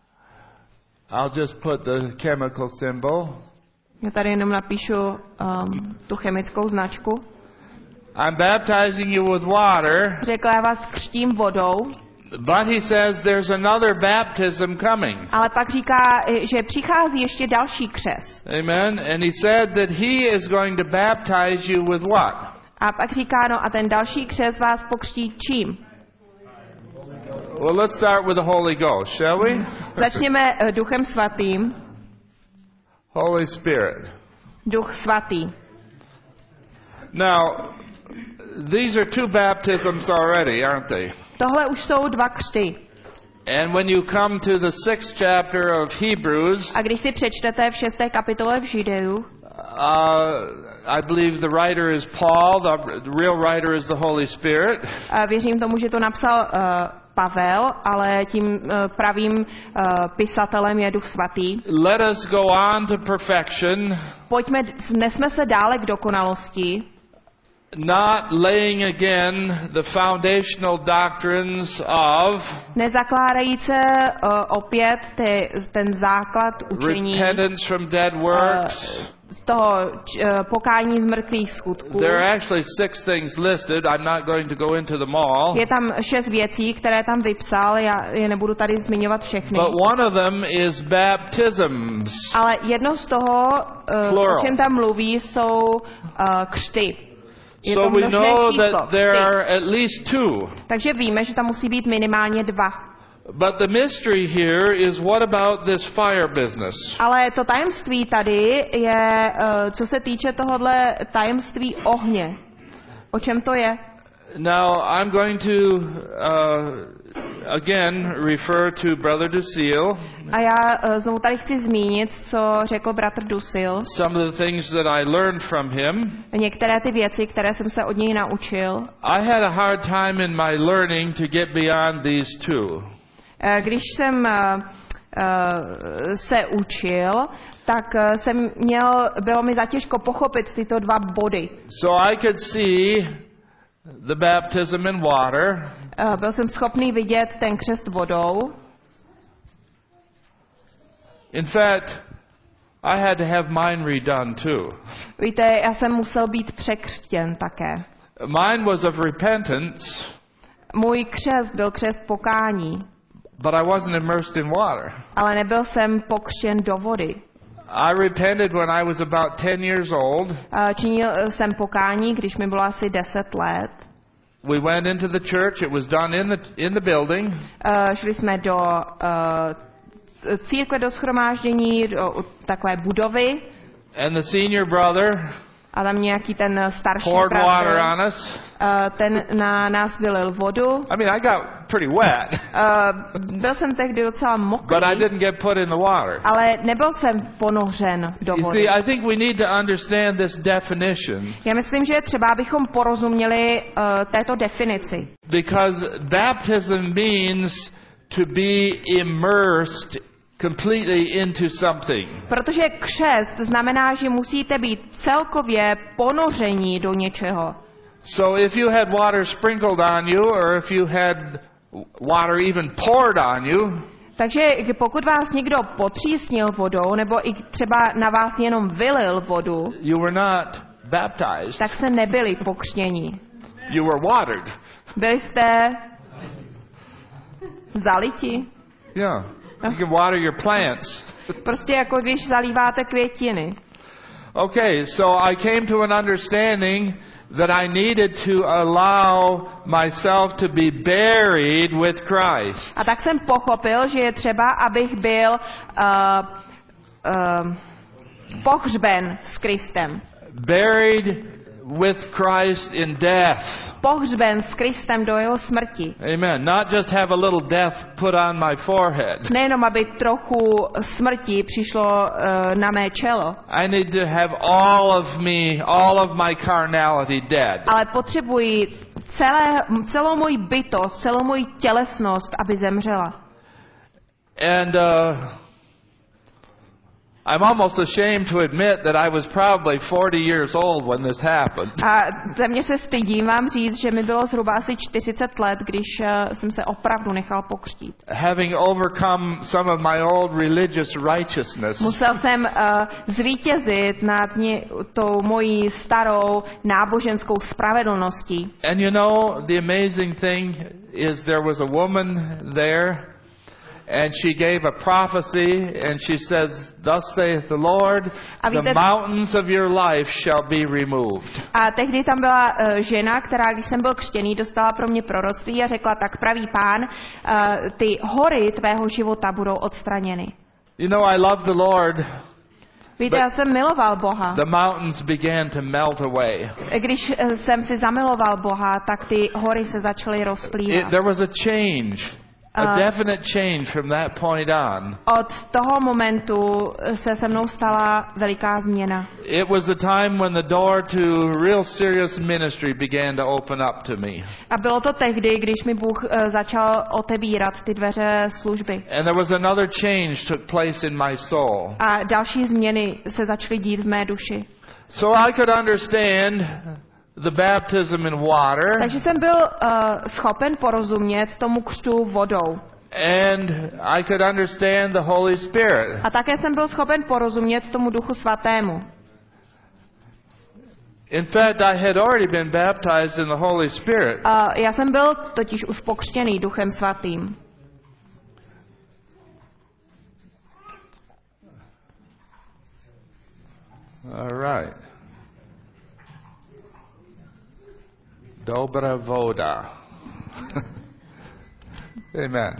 I'll just put the chemical symbol. Já tady jenom napíšu um, tu chemickou značku. I'm baptizing you with water. Řekl, já vás křtím vodou. But he says there's another baptism coming. Ale pak říká, že přichází ještě další křest. Amen. And he said that he is going to baptize you with what? A pak říká, no a ten další křest vás pokřtí čím? Well, let's start with the Holy Ghost, shall we? Začněme uh, Duchem svatým. Holy Spirit. Duch svatý. Now, these are two baptisms already, aren't they? Tohle už jsou dva křty. And when you come to the sixth chapter of Hebrews, A když si přečtete v šesté kapitole v Žideu, uh, I believe the writer is Paul, the, the real writer is the Holy Spirit. a věřím tomu, že to napsal uh, Pavel, ale tím uh, pravým uh, pisatelem je Duch svatý. Let us go on to perfection, Pojďme, nesme se dále k dokonalosti, not laying again the foundational doctrines of nezakládají se uh, opět ty, ten základ učení repentance from dead works. uh, z toho uh, pokání z mrtvých skutků. There are actually six things listed. I'm not going to go into them all. Je tam šest věcí, které tam vypsal, já je nebudu tady zmiňovat všechny. But one of them is baptisms. Ale jedno z toho, uh, Plural. o čem tam mluví, jsou uh, křty. Je So to we množné know číslo, that there křty. are at least two. Takže víme, že tam musí být minimálně dva. But the mystery here is what about this fire business? Ale to tajemství tady je, uh, co se týče tohohle tajemství ohně. O čem to je? Now, I'm going to uh, again refer to Brother Dusil. A já uh, znovu tady chci zmínit, co řekl bratr Dusil. Some of the things that I learned from him. Některé ty věci, které jsem se od něj naučil. I had a hard time in my learning to get beyond these two. Když jsem uh, uh, se učil, tak uh, jsem měl, bylo mi zatěžko pochopit tyto dva body. So I could see the baptism in water. Uh, byl jsem schopný vidět ten křest vodou. In fact, I had to have mine redone too. Víte, já jsem musel být překřtěn také. Mine was of repentance. Můj křest byl křest pokání, But I wasn't immersed in water. ale nebyl jsem pokřtěn do vody. I repented when I was about ten years old. Uh, Činil jsem pokání, když mi bylo asi deset let. We went into the church. It was done in the in the building. Uh, Šli jsme do uh, církve, do shromáždění, do takové budovy. And the senior brother A tam nějaký ten starší poured water bratr, on us. uh, ten na nás vylil vodu. I mean, I got pretty wet, Uh, byl jsem tehdy docela mokrý, but I didn't get put in the water. ale nebyl jsem ponořen do You vody. see, I think we need to understand this definition Já myslím, že třeba bychom porozuměli uh, této definici. because baptism means to be immersed completely into something. Protože křest znamená, že musíte být celkově ponoření do něčeho. So if you had water sprinkled on you, or if you had water even poured on you, Takže pokud vás někdo potřísnil vodou, nebo i třeba na vás jenom vylil vodu, you were not baptized. tak jste nebyli pokřtěni. You were watered. Byli jste zaliti. Yeah. You can water your plants. Prostě jako když zalíváte květiny. Okay, so I came to an understanding that I needed to allow myself to be buried with Christ. A tak jsem pochopil, že je třeba, abych byl uh, uh, pohřben s Kristem. Buried with Christ in death. Pohřben s Kristem do jeho smrti. Amen. Not just have a little death put on my forehead. Nejenom, aby trochu smrti přišlo uh, na mé čelo, I need to have all of me, all of my carnality dead. ale potřebuji celé, celou moji bytost, celou moji tělesnost, aby zemřela. And uh, I'm almost ashamed to admit that I was probably forty years old when this happened. A země se stydím vám říct, že mi bylo zhruba asi čtyřicet let, když uh, jsem se opravdu nechal pokřtít. Having overcome some of my old religious righteousness. Musel jsem uh, zvítězit nad ně, tou mojí starou náboženskou spravedlností. And you know, the amazing thing is there was a woman there, and she gave a prophecy, and she says, "Thus saith the Lord, the mountains of your life shall be removed." A tehdy tam byla uh, žena, která, když jsem byl křtěný, dostala pro mě proroctví a řekla, tak pravý Pán, uh, ty hory tvého života budou odstraněny. You know, I love the Lord. Víte, já jsem miloval Boha. The mountains began to melt away. Když uh, jsem si zamiloval Boha, tak ty hory se začaly rozplývat. It, there was a change. A Uh, definite change from that point on. Od toho momentu se se mnou stala veliká změna. It was the time when the door to real serious ministry began to open up to me. A bylo to tehdy, když mi Bůh uh, začal otevírat ty dveře služby. And there was another change took place in my soul. A další změny se začaly dít v mé duši. So I could understand the baptism in water. Takže jsem byl uh, schopen porozumět tomu křtu vodou. And I could understand the Holy Spirit. A také jsem byl schopen porozumět tomu Duchu Svatému. In fact, I had already been baptized in the Holy Spirit. Uh, já jsem byl totiž už pokřtěný Duchem Svatým. All right. Dobra voda. Amen.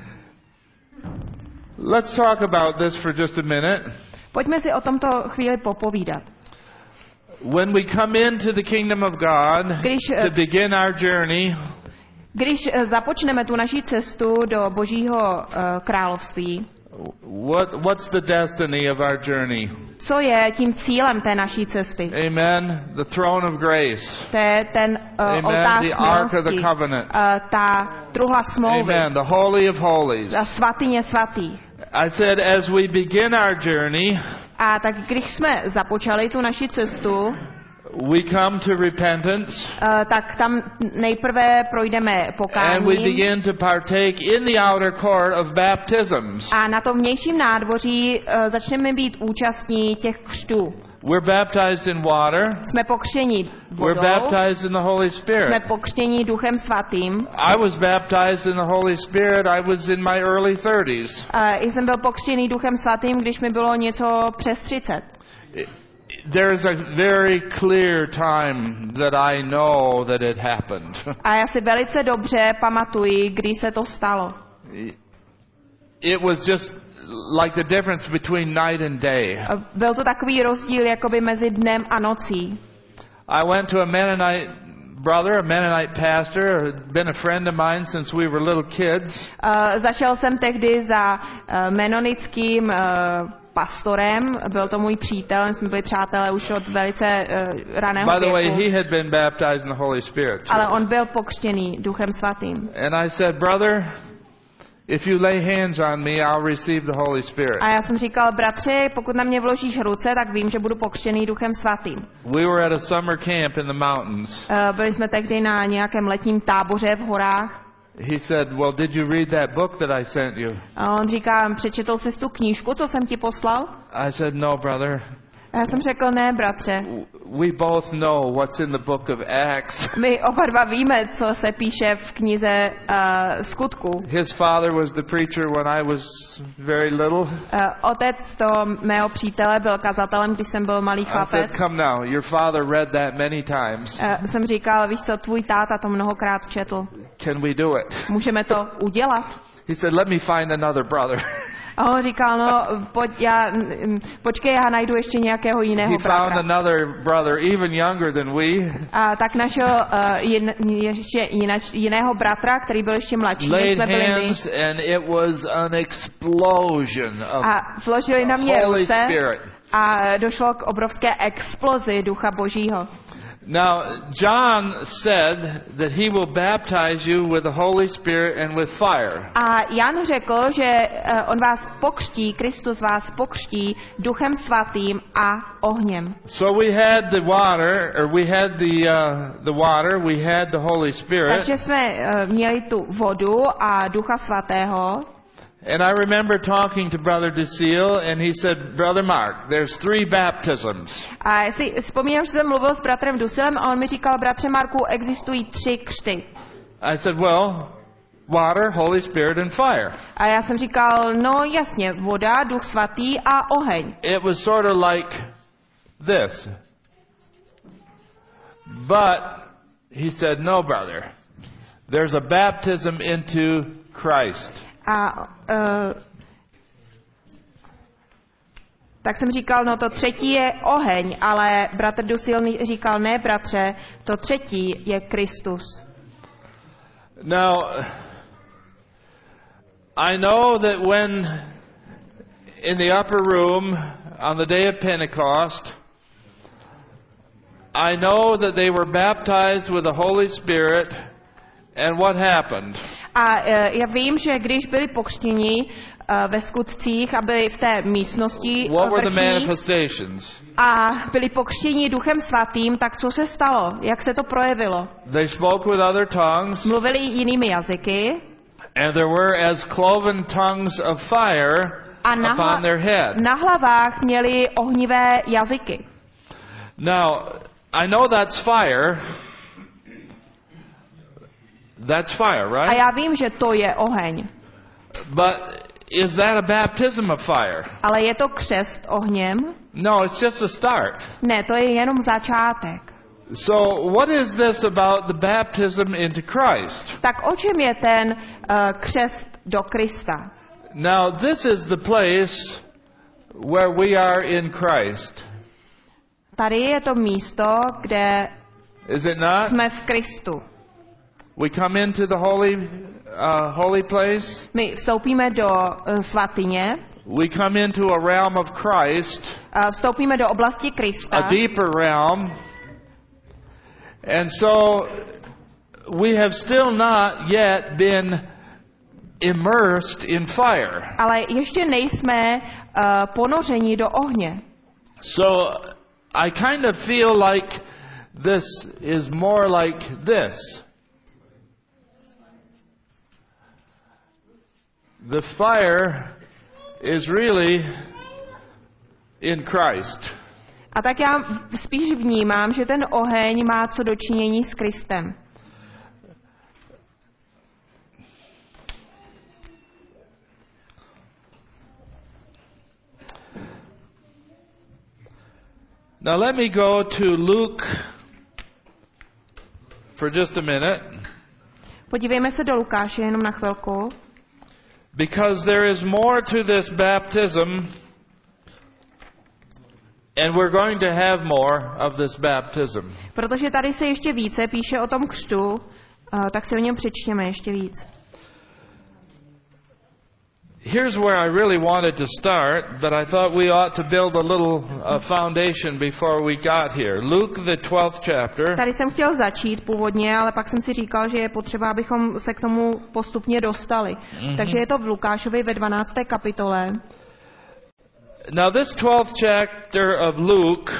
Let's talk about this for just a minute. Pojďme si o tomto chvíli popovídat. When we come into the kingdom of God Když, to begin our journey, když započneme tu naši cestu do Božího uh, království, what what's the destiny of our journey? co je tím cílem té naší cesty? Amen. The throne of grace. To je ten uh, oltář The Ark of the milosti, Covenant. uh, ta truhla smlouvy, Amen. The Holy of Holies. ta svatyně svatých. I said, as we begin our journey, A tak když jsme započali tu naši cestu, we come to repentance, uh, tak tam nejprve projdeme and we pokáním begin to partake in the outer court of baptisms. a na tom vnějším nádvoří uh, začneme být účastní těch křtů. We're baptized in water. Jsme pokřtění We're vodou, baptized in the Holy Spirit. jsme pokřtění Duchem Svatým. I was baptized in the Holy Spirit. I was in my early thirties. Uh, jsem byl pokřtěný Duchem Svatým, když mi bylo něco přes třicet. There's a very clear time that I know that it happened. A já si velice dobře pamatuji, kdy se to stalo. It was just like the difference between night and day. Uh, Byl to takový rozdíl jakoby mezi dnem a nocí. I went to a Mennonite brother, a Mennonite pastor, who'd been a friend of mine since we were little kids. Uh, Zašel jsem tehdy za uh, menonickým uh, pastorem, byl to můj přítel, jsme byli přátelé už od velice uh, raného By the way, věku, he had been baptized in the Holy Spirit. too. ale on byl pokřtěný Duchem Svatým. And I said, brother, if you lay hands on me, I'll receive the Holy Spirit. A já jsem říkal, bratři, pokud na mě vložíš ruce, tak vím, že budu pokřtěný Duchem Svatým. We were at a summer camp in the mountains. Uh, Byli jsme tehdy na nějakém letním táboře v horách. He said, well, did you read that book that I sent you? A on říká, přečetl jsi tu knížku, co jsem ti poslal? I said, no, brother. A já jsem řekl, ne, bratře. We both know what's in the book of Acts. My oba dva víme, co se píše v knize uh, Skutku. His father was the preacher when I was very little. Uh, otec toho mého přítele byl kazatelem, když jsem byl malý I said, chlapec. come now, your father read that many times. Uh, jsem říkal, víš co, tvůj táta to mnohokrát četl. Can we do it? Můžeme to udělat? He said, let me find another brother. A on říkal, no, pojď, já, mm, počkej, já najdu ještě nějakého jiného He found bratra. another brother, even younger than we. A tak našel uh, jin, ještě jinač, jiného bratra, který byl ještě mladší, než Laid jsme byli my. hands, and it was an explosion of A vložili na mě Holy ruce Spirit. a došlo k obrovské explozi Ducha Božího. Now, John said that he will baptize you with the Holy Spirit and with fire. A Jan řekl, že uh, on vás pokřtí, Kristus vás pokřtí Duchem Svatým a ohněm. So we had the water, or we had the uh, the water, we had the Holy Spirit. Takže jsme uh, měli tu vodu a Ducha Svatého. And I remember talking to Brother DeSeal, and he said, Brother Mark, there's three baptisms. A já si vzpomínám, že jsem mluvil s bratrem Dusilem a on mi říkal, bratře Marku, existují tři křty. I said, well, water, Holy Spirit, and fire. A já jsem říkal, no jasně, voda, Duch Svatý a oheň. It was sort of like this. But he said, no, brother. There's a baptism into Christ. A uh, tak jsem říkal, no to třetí je oheň, ale bratr Dusil mi říkal, ne bratře, to třetí je Kristus. Now, I know that when in the upper room on the day of Pentecost, I know that they were baptized with the Holy Spirit, and what happened? A uh, já vím, že když byli pokřtěni uh, ve skutcích a byli v té místnosti What were the vrchní manifestations? a byli pokřtěni Duchem Svatým, tak co se stalo? Jak se to projevilo? They spoke with other tongues, Mluvili jinými jazyky and there were as cloven tongues of fire a na, upon their head. na hlavách měli ohnivé jazyky. Now, I know that's fire. That's fire, A right? já vím, že to je oheň, But is that a baptism of fire? ale je to křest ohněm? No, it's just a start. Ne, to je jenom začátek. So, what is this about the baptism into Christ? Tak o čem je ten uh, křest do Krista? Now, this is the place where we are in Christ. Tady je to místo, kde Is it not? jsme v Kristu. We come into the holy, uh, holy place. My vstoupíme do uh, svatyně, We come into a realm of Christ, uh, vstoupíme do oblasti Krista, a deeper realm. And so, we have still not yet been immersed in fire. ale ještě nejsme uh, ponořeni do ohně. So, I kind of feel like this is more like this. The fire is really in Christ. A tak já spíš vnímám, že ten oheň má co dočinění s Kristem. Now let me go to Luke for just a minute. Podívejme se do Lukáše jenom na chvilku. Because there is more to this baptism, and we're going to have more of this baptism. Protože tady se ještě více píše o tom křtu, tak si o něm přečtěme ještě víc. Here's where I really wanted to start, but I thought we ought to build a little uh, foundation before we got here. Luke, the twelfth chapter. Tady jsem chtěl začít původně, ale pak jsem si říkal, že je potřeba, abychom se k tomu postupně dostali. Mm-hmm. Takže je to v Lukášovi ve dvanácté kapitole. Now this twelfth chapter of Luke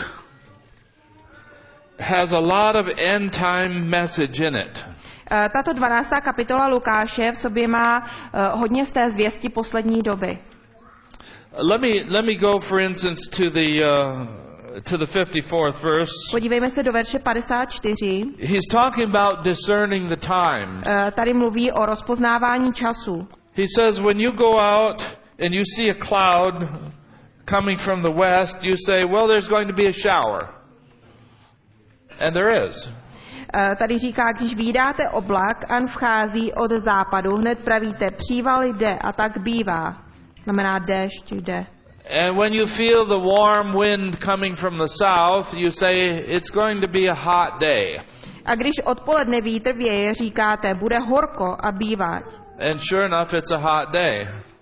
has a lot of end time message in it. Tato dvanáctá kapitola Lukáše v sobě má uh, hodně z té zvěsti poslední doby. Let me let me go for instance to the uh, to the fifty-fourth verse. Podívejme se do verše padesát čtyři. He's talking about discerning the times. Uh, tady mluví o rozpoznávání času. He says when you go out and you see a cloud coming from the west, you say, well, there's going to be a shower. And there is. Tady říká, když vídáte oblak a vchází od západu, hned pravíte, příval jde a tak bývá. Znamená déšť jde. And when you feel the warm wind coming from the south, you say it's going to be a hot day. A když odpoledne vítr věje, říkáte, bude horko a bývať. And sure enough, it's a hot day.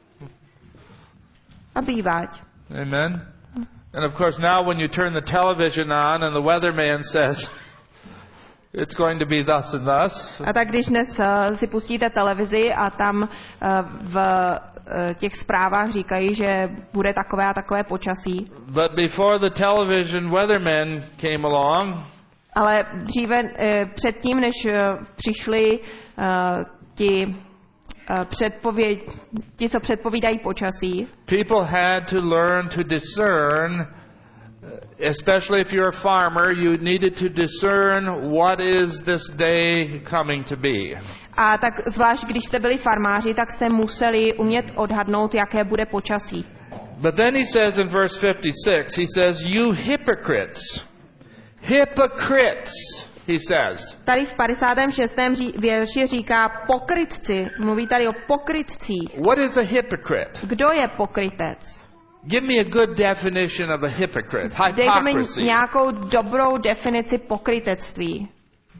A bývať. Amen. And of course now when you turn the television on and the weatherman says it's going to be thus and thus. A tak když dnes uh, si pustíte televizi a tam uh, v uh, těch zprávách říkají, že bude takové a takové počasí. But before the television weatherman came along, ale dříve uh, předtím, než uh, přišli uh, ti uh, předpověd, ti, co předpovídají počasí, people had to learn to discern. Especially if you're a farmer, you needed to discern what is this day coming to be. A tak zvlášť, když jste byli farmáři, tak jste museli umět odhadnout, jaké bude počasí. But then he says in verse fifty-six, he says, you hypocrites, hypocrites, he says. Tady v padesátém šestém věrši říká pokrytci, mluví tady o pokrytcích. What is a hypocrite? Kdo je pokrytec? Give me a good definition of a hypocrite. Hypocrisy. Dejte mi nějakou dobrou definici pokrytectví.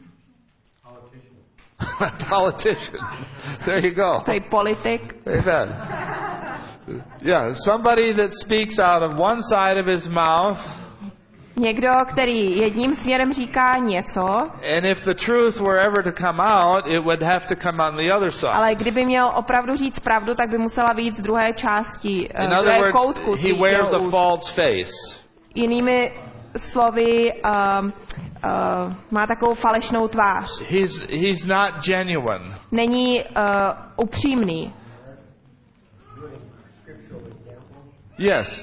Politician. There you go. To je politik. Amen. Yeah, somebody that speaks out of one side of his mouth. Někdo, který jedním směrem říká něco. And if the truth were ever to come out, it would have to come on the other side. Ale kdyby měl opravdu říct pravdu, tak by musela být z druhé části, In uh, other druhé words, koutku. he wears a false face. Jinými slovy, um, uh, má takovou falešnou tvář. He's he's not genuine. Není uh, upřímný. Yes.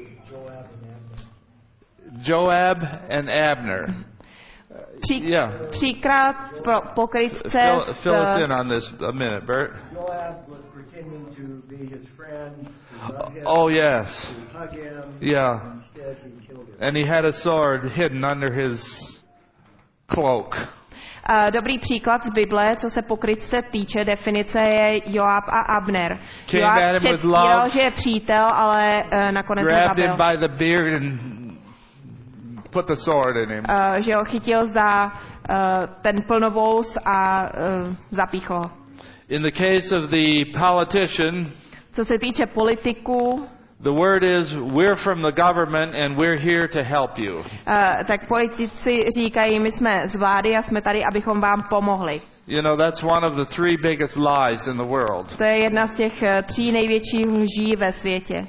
Joab and Abner. Pří, yeah. Příklad pro pokrytce. Fill, fill us in on this a minute, Bert. Joab was pretending to be his friend, to love him, oh yes. to hug him. Yeah. And instead he killed him. And he had a sword hidden under his cloak. Uh, dobrý příklad z Bible, co se pokrytce týče, definice je Joab a Abner. Joab předstíral, že je přítel, ale uh, nakonec ho zabil. Grabbed him by the beard and put the sword in him. Uh, že ho chytil za uh, ten plnovous a uh, zapíchl. In the case of the politician, co se týče politiků, the word is we're from the government and we're here to help you. Uh, tak politici říkají, my jsme z vlády a jsme tady, abychom vám pomohli. You know, that's one of the three biggest lies in the world. To je jedna z těch uh, tří největších lží ve světě.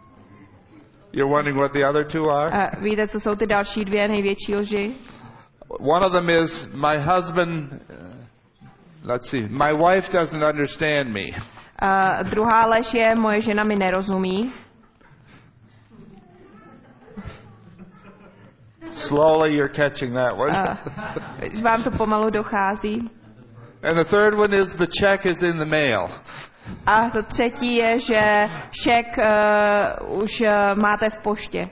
You're wondering what the other two are? Uh, víte, co jsou ty další dvě největší lži? One of them is my husband, uh, let's see, my wife doesn't understand me. Uh, druhá lež je, moje žena mi nerozumí. Slowly you're catching that one. Uh, vám to pomalu dochází. And the third one is the check is in the mail. A to třetí je, že šek uh, už uh, máte v poště.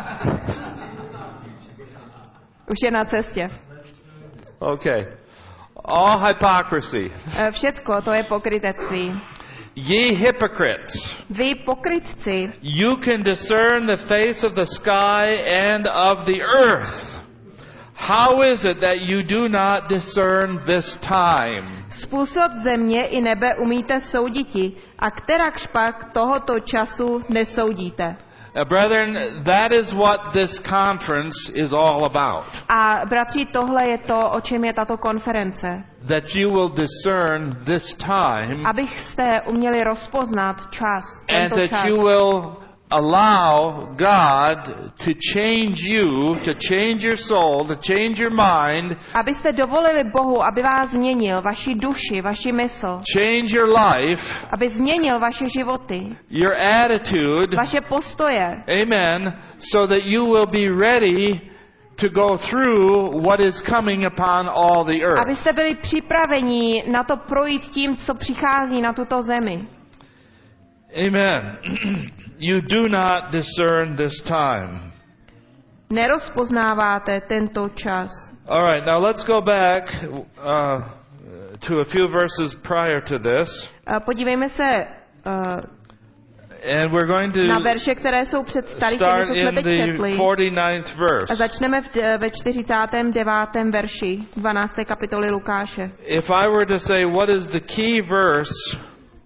Už je na cestě. Okay. All hypocrisy. Uh, všecko, to je pokrytectví. Ye hypocrites, Vy pokrytci, you can discern the face of the sky and of the earth. How is it that you do not discern this time? způsob země i nebe umíte souditi, a kterakž pak tohoto času nesoudíte. Now, brethren, that is what this conference is all about. A bratři, tohle je to, o čem je tato konference. That you will discern this time, Abyste uměli rozpoznat čas, and tento that čas. you will allow God to change you, to change your soul, to change your mind, Abyste dovolili Bohu, aby vás změnil, vaši duši, vaši mysl, change your life, aby změnil vaše životy, your attitude, vaše postoje, amen, so that you will be ready to go through what is coming upon all the earth. abyste byli připraveni na to projít tím, co přichází na tuto zemi. Amen. You do not discern this time. Nerozpoznáváte tento čas. All right, now let's go back uh, to a few verses prior to this. A podívejme se uh, And we're going to na verše, které jsou před tady těmi, start co jsme in teď the četli. forty-ninth A verse. začneme v, ve čtyřicátém devátém verši dvanácté kapitoly Lukáše. If I were to say what is the key verse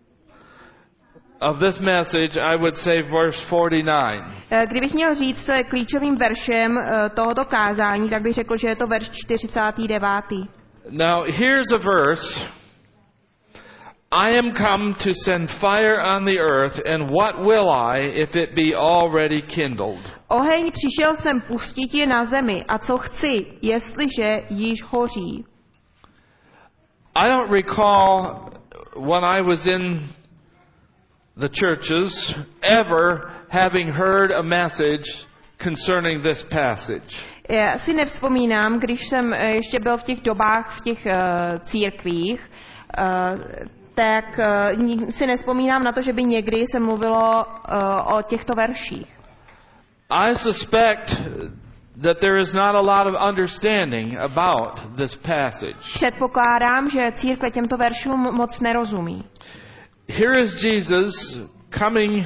of this message, I would say verse forty-nine. Kdybych měl říct, co je klíčovým veršem tohoto kázání, tak bych řekl, že je to verš čtyřicátý devátý. Now, here's a verse. I am come to send fire on the earth, and what will I if it be already kindled? Oheň přišel jsem pustiti na zemi, a co chci, jestliže již hoří. I don't recall when I was in the churches ever having heard a message concerning this passage. Já si nevzpomínám, když jsem ještě byl v těch dobách v těch uh, církvích, uh, tak uh, si nevzpomínám na to, že by někdy se mluvilo uh, o těchto verších. I suspect that there is not a lot of understanding about this passage. Předpokládám, že církve těmto veršům moc nerozumí. Here is Jesus coming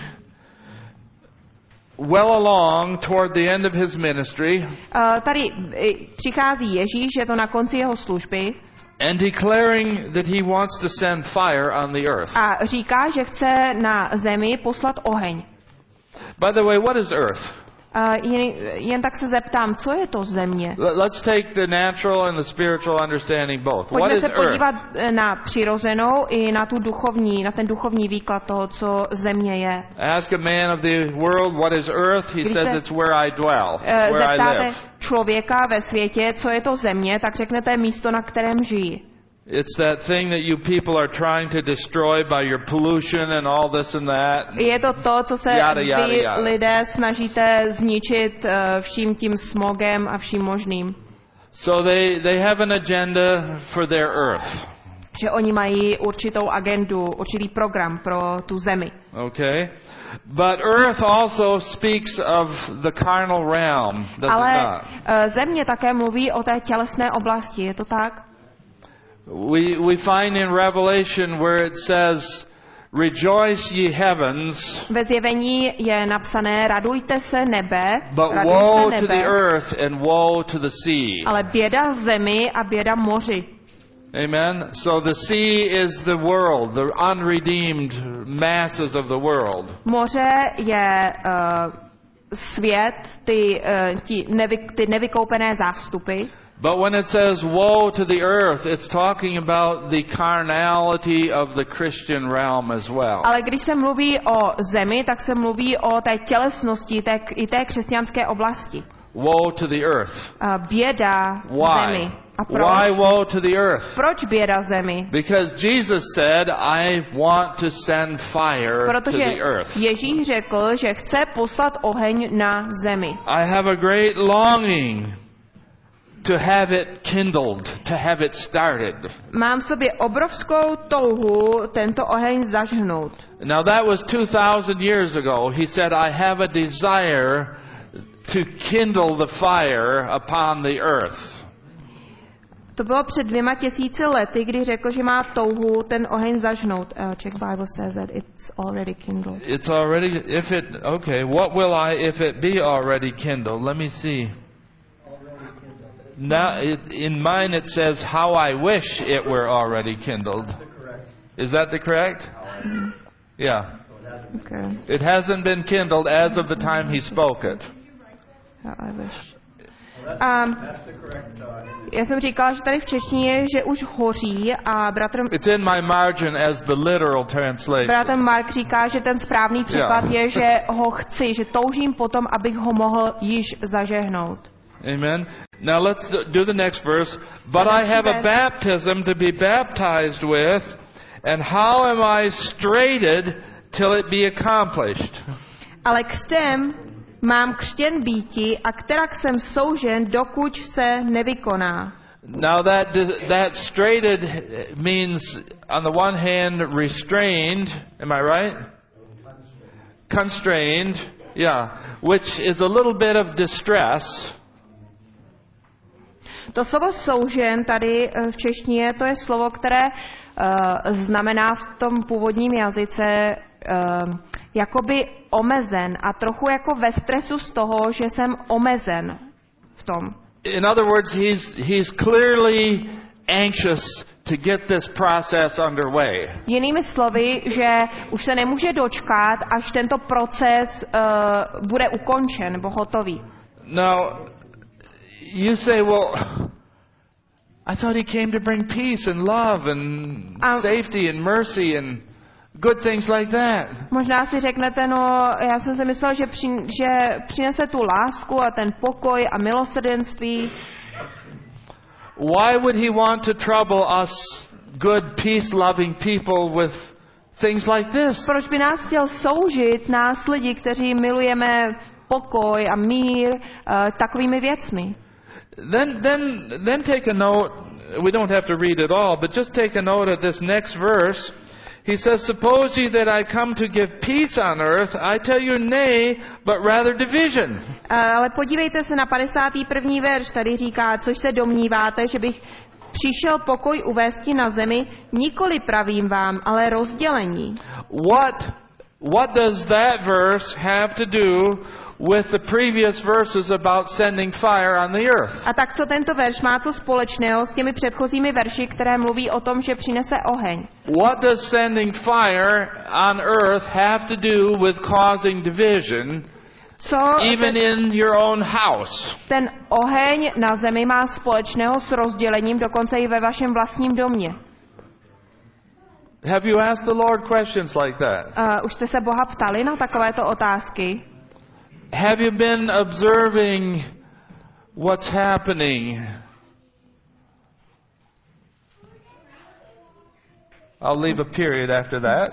well along toward the end of his ministry. Uh, tady přichází Ježíš, je to na konci jeho služby. And declaring that he wants to send fire on the earth. A říká, že chce na zemi poslat oheň. By the way, what is earth? Uh, jen, jen tak se zeptám, co je to země? Let's take the natural and the spiritual understanding both. Pojďme What is se podívat earth? na přirozenou i na tu duchovní, na ten duchovní výklad toho, co země je. Ask a man of the world what is earth. He Když said se, it's where I dwell, uh, it's where I zeptáte live. člověka ve světě, co je to země, tak řeknete místo, na kterém žijí. It's that thing that you people are trying to destroy by your pollution and all this and that. Je to to, co se Yada, yada, vy yada. lidé snažíte zničit uh, vším tím smogem a vším možným. So they, they have an agenda for their earth. Že oni mají určitou agendu, určitý program pro tu zemi. Okay? But earth also speaks of the carnal realm, does it Ale not? uh, země také mluví o té tělesné oblasti, je to tak? We, we find in Revelation where it says, rejoice ye heavens, Ve zjevení je napsané, radujte se nebe, but radujte woe se to the nebe, earth and woe to the sea. ale běda zemi a běda moři. Amen? So the sea is the world, the unredeemed masses of the world. Moře je uh, svět, ty, uh, ti nevy, ty nevykoupené zástupy. But when it says woe to the earth, it's talking about the carnality of the Christian realm as well. Ale když se mluví o zemi, tak se mluví o té tělesnosti té, i té křesťanské oblasti. woe to the earth. A běda Why? zemi. A proč? Why woe to the earth? Proč běda zemi? Because Jesus said, I want to send fire to Protože the earth. Ježíš řekl, že chce poslat oheň na zemi. I have a great longing to have it kindled, to have it started. Mám v sobě obrovskou touhu tento oheň zažhnout. Now that was two thousand years ago. He said, I have a desire to kindle the fire upon the earth. To bylo před dvěma tisíci lety, kdy řekl, že má touhu ten oheň zažhnout. Uh, Czech Bible says that it's already kindled. It's already, if it, okay, what will I, if it be already kindled? Let me see. Now, it, in mine it says, how I wish it were already kindled. Is that the correct? Mm-hmm. Yeah. Okay. It hasn't been kindled as of the time he spoke it. How I wish. Um, já jsem říkala, že tady v češtině je, že už hoří a bratr, It's in my margin as the literal translation. bratr Mark říká, že ten správný překlad Yeah. je, že ho chci, že toužím potom, abych ho mohl již zažehnout. Amen. Now let's do the next verse. But I have a baptism to be baptized with, and how am I straitened till it be accomplished? Ale křtem mám křtěn býti a kterak jsem soužen, dokud se nevykoná. Now that that straitened means on the one hand restrained, am I right? Constrained, yeah, which is a little bit of distress. To slovo soužen tady v češtině, to je slovo, které uh, znamená v tom původním jazyce uh, jakoby omezen a trochu jako ve stresu z toho, že jsem omezen v tom. In other words, he's he's clearly anxious to get this process underway. Jinými slovy, že už se nemůže dočkat, až tento proces uh, bude ukončen nebo hotový. Now, you say, well, I thought he came to bring peace and love and Um, safety and mercy and good things like that. Možná si řeknete, no, já jsem si myslel, že, při, že přinese tu lásku a ten pokoj a milosrdenství. Why would he want to trouble us good, peace-loving people with things like this? Proč by nás chtěl soužit, nás lidi, kteří milujeme pokoj a mír, uh, takovými věcmi? Then, then, then take a note. We don't have to read it all, but just take a note of this next verse. He says, suppose ye that I come to give peace on earth, I tell you nay, but rather division. Uh, ale podívejte se na padesátý první verš, tady říká, což se domníváte, že bych přišel pokoj uvésti na zemi, nikoli pravím vám, ale rozdělení. What, what does that verse have to do with the previous verses about sending fire on the earth? A tak co tento verš má co společného s těmi předchozími verši, které mluví o tom, že přinese oheň? What does sending fire on earth have to do with causing division, Co even ten, in your own house? ten oheň na zemi má společného s rozdělením, dokonce i ve vašem vlastním domě? Have you asked the Lord questions like that? Uh, už jste se Boha ptali na takovéto otázky? Have you been observing what's happening? I'll leave a period after that.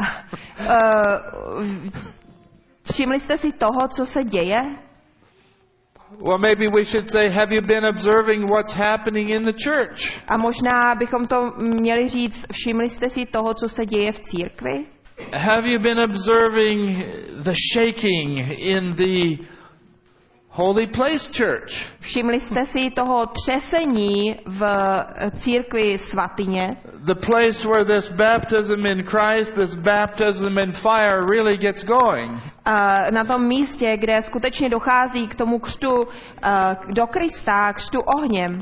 uh, všimli jste si toho, co se děje? Well, maybe we should say, have you been observing what's happening in the church? A možná bychom to měli říct, všimli jste si toho, co se děje v církvi? Have you been observing the shaking in the Holy Place Church? Všimli jste si toho třesení v církvi svatyně? The place where this baptism in Christ, this baptism in fire really gets going. Uh, na tom místě, kde skutečně dochází k tomu křtu uh, do Krista, křtu ohněm.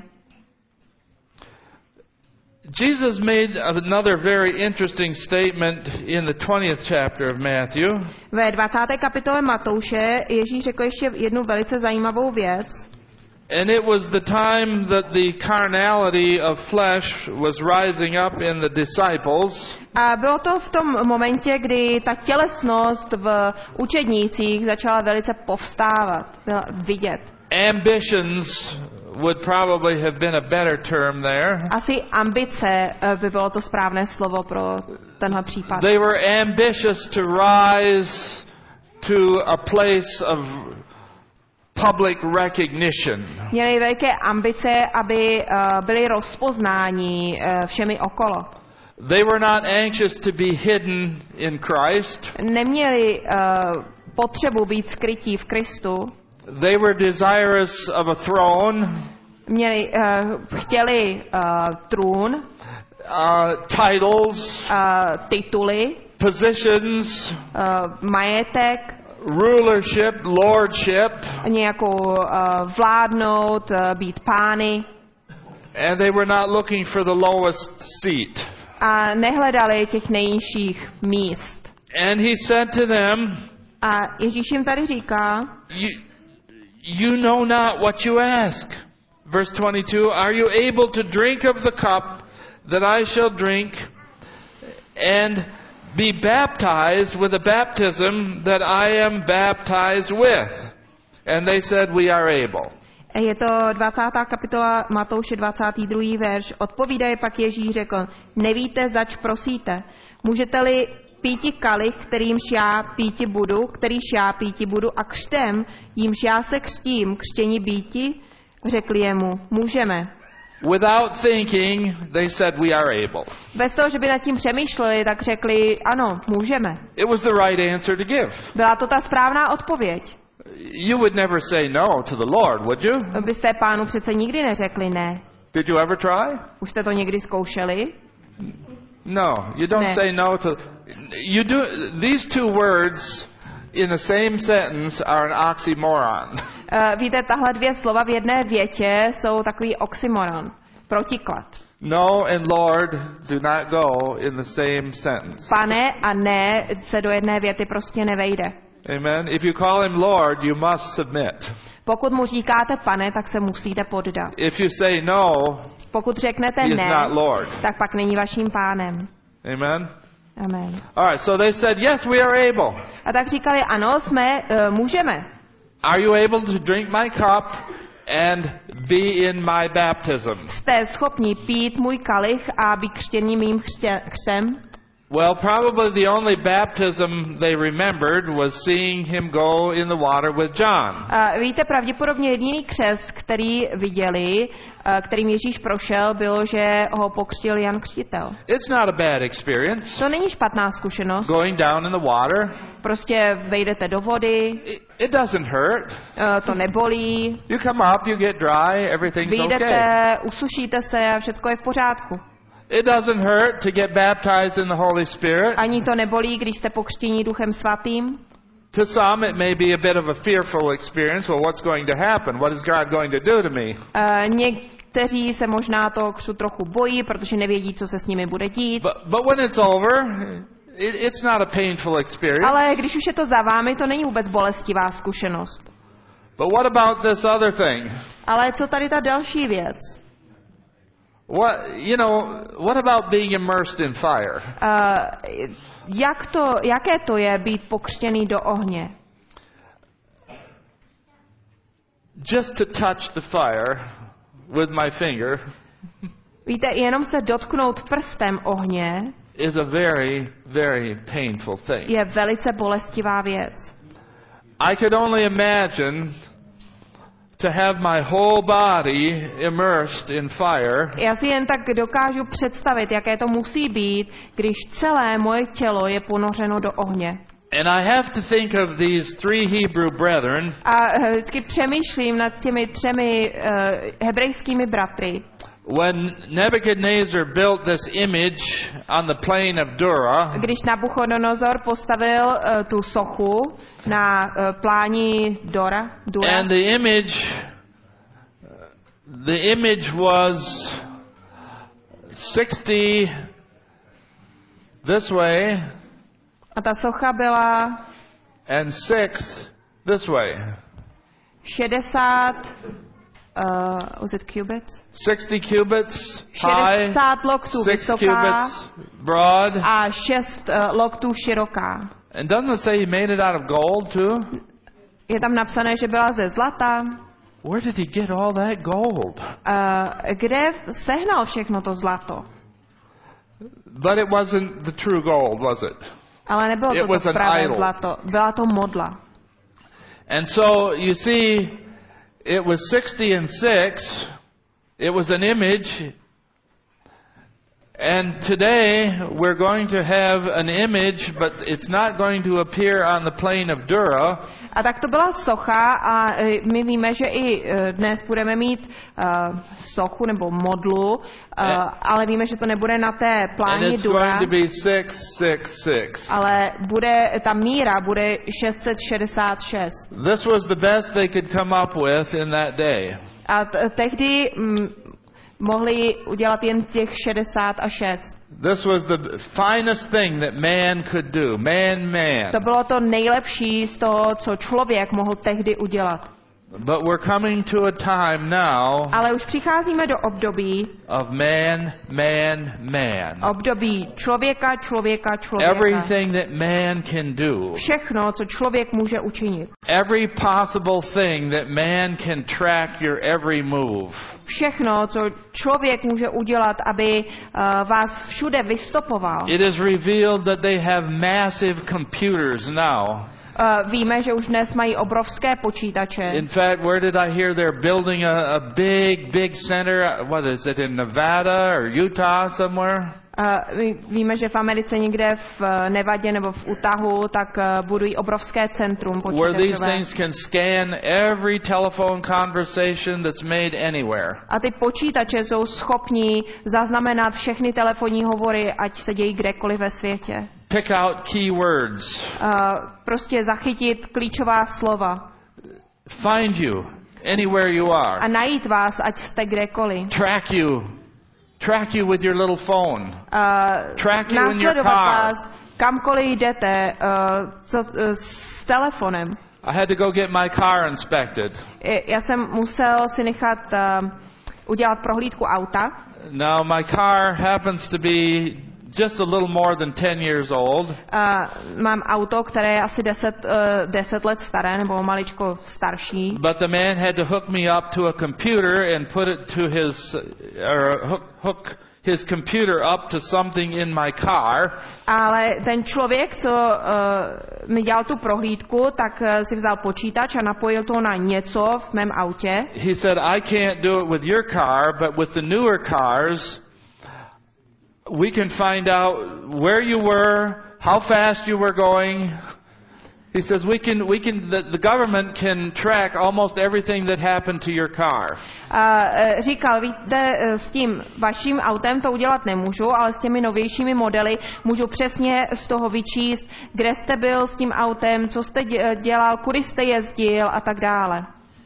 Jesus made another very interesting statement in the twentieth chapter of Matthew. Ve dvacáté kapitole Matouše Ježíš řekl ještě jednu velice zajímavou věc. And it was the time that the carnality of flesh was rising up in the disciples. A bylo to v tom momentě, kdy ta tělesnost v učednících začala velice povstávat, byla vidět. ambitions would probably have been a better term there. Asi ambice eh, by bylo to správné slovo pro tenhle případ. They were ambitious to rise to a place of public recognition. Měli velké ambice, aby eh, byli rozpoznáni eh, všemi okolo. They were not anxious to be hidden in Christ. Neměli eh, potřebu být skrytí v Kristu. They were desirous of a throne, Měli, uh, chtěli uh, trůn, uh, titles, uh, tituly, positions, uh, majetek, rulership, lordship, nějakou uh, vládnout, uh, být pány. and they were not looking for the lowest seat. A nehledali těch nejnižších míst. And he said to them, A Ježíš jim tady říká, you, you know not what you ask. Verse twenty-two, are you able to drink of the cup that I shall drink and be baptized with the baptism that I am baptized with? And they said, we are able. je to dvacátá kapitola Matouše dvacátý druhý verš. Odpovídaje pak Ježíš řekl, nevíte, zač prosíte. Můžete-li píti kalich, kterýmž já píti budu, kterýž já píti budu a křtem, jímž já se křtím, křtění býti? Řekli jemu, můžeme. Without thinking, they said, we are able. Bez toho, že by nad tím přemýšleli, tak řekli, ano, můžeme. It was the right answer to give. Byla to ta správná odpověď. You would never say no to the Lord, would you? Byste pánu přece nikdy neřekli ne. Did you ever try? Už jste to někdy zkoušeli? No, you don't Ne. say no to. You do. These two words in the same sentence are an oxymoron. Uh, víte, tahle dvě slova v jedné větě jsou takový oxymoron, protiklad. No and Lord do not go in the same sentence. Pane a ne se do jedné věty prostě nevejde. Amen. If you call him Lord, you must submit. Pokud mu říkáte pane, tak se musíte poddat. If you say no, Pokud řeknete he is ne, not Lord. tak pak není vaším pánem. Amen. Amen. All right, so they said, yes, we are able. A tak říkali, ano, jsme, uh, můžeme. Are you able to drink my cup and be in my baptism? Jste schopni pít můj kalich a být křtěný mým křtě, křtem? Well, probably the only baptism they remembered was seeing him go in the water with John. Uh, víte, pravděpodobně jediný křest, který viděli, uh, kterým Ježíš prošel, bylo, že ho pokřtil Jan Křtitel. It's not a bad experience. To není špatná zkušenost. Going down in the water, Prostě vejdete do vody, it, it doesn't hurt. uh, to nebolí, You come up, you get dry, everything's vyjdete, okay. usušíte se a všechno je v pořádku. It doesn't hurt to get baptized in the Holy Spirit. Ani to nebolí, když jste pokřtění Duchem Svatým. To some, it may be a bit of a fearful experience. Well, what's going to happen? What is God going to do to me? Uh, někteří se možná toho křtu trochu bojí, protože nevědí, co se s nimi bude dít. But, but when it's over, it, it's not a painful experience. Ale když už je to za vámi, to není vůbec bolestivá zkušenost. But what about this other thing? Ale co tady ta další věc? What, you know, what about being immersed in fire? Uh, jak to, jaké to je být pokřtěný do ohně? Just to touch the fire with my finger Víte, jenom se dotknout prstem ohně is a very, very painful thing. je velice bolestivá věc. I could only imagine to have my whole body immersed in fire. Já si jen tak dokážu představit, jaké to musí být, když celé moje tělo je ponořeno do ohně. And I have to think of these three Hebrew brethren A eh, vždycky přemýšlím nad těmi třemi uh, hebrejskými bratry. when Nebuchadnezzar built this image on the plain of Dura. Když Nabuchodonozor postavil uh, tu sochu na uh, pláni Dora, Dura, And the image, the image was sixty this way a ta socha byla and six this way. šedesát, uh, was it cubits? Sixty cubits high, šedesát loktů six vysoká cubits broad. a šest uh, loktů široká. And doesn't it say he made it out of gold too? Je tam napsané, že byla ze zlata. where did he get all that gold? Uh, kde sehnal všechno to zlato? But it wasn't the true gold, was it? Ale nebylo It to was to an pravé idol. zlato, byla to modla. And so you see, it was sixty and six. It was an image. And today we're going to have an image, but it's not going to appear on the plain of Dura. A tak to byla socha a e, my víme, že i e, dnes budeme mít uh, sochu nebo modlu, uh, ale víme, že to nebude na té And pláni it's Dura, going to be six six six. ale bude, ta míra bude šest set šedesát šest. This was the best they could come up with in that day. A t- tehdy mm, mohli udělat jen těch šedesát a šest. This was the finest thing that man could do. Man, man. To bylo to nejlepší z toho, co člověk mohl tehdy udělat. But we're coming to a time now Ale už přicházíme do období, of man, man, man. období člověka, člověka, člověka. Everything that man can do. Všechno, co člověk může učinit. Every possible thing that man can track your every move. Všechno, co člověk může udělat, aby uh, vás všude vystopoval. It is revealed that they have massive computers now. Uh, víme, že už dnes mají obrovské počítače. In fact, where did I hear they're building a, a big, big center? What is it, in Nevada or Utah somewhere? Uh, ví- víme, že v Americe někde v uh, Nevadě nebo v Utahu tak uh, budují obrovské centrum Where these počítačové. things can scan every telephone conversation that's made anywhere. A ty počítače jsou schopní zaznamenat všechny telefonní hovory, ať se dějí kdekoliv ve světě. Pick out keywords. Uh, prostě zachytit klíčová slova Find you anywhere you a are. najít vás, ať jste kdekoliv. Track you. Track you with your little phone. Uh, Track you in your následovat car. vás kamkoliv jdete uh, co, uh, s telefonem. I had to go get my car inspected. I- Já jsem musel si nechat uh, udělat prohlídku auta. Now my car happens to be just a little more than ten years old. Uh, mám auto, které je asi deset, uh, deset let staré, nebo maličko starší. But the man had to hook me up to a computer and put it to his, or hook, hook his computer up to something in my car. Ale ten člověk, co uh, mi dělal tu prohlídku, tak uh, si vzal počítač a napojil to na něco v mém autě. He said, I can't do it with your car, but with the newer cars, we can find out where you were, how fast you were going. He says, we can, we can, the, the government can track almost everything that happened to your car. A uh, říkal, víte, uh, s tím vaším autem to udělat nemůžu, ale s těmi novějšími modely můžu přesně z toho vyčíst, kde jste byl s tím autem, co jste dě- dělal, kudy jste jezdil a tak dále.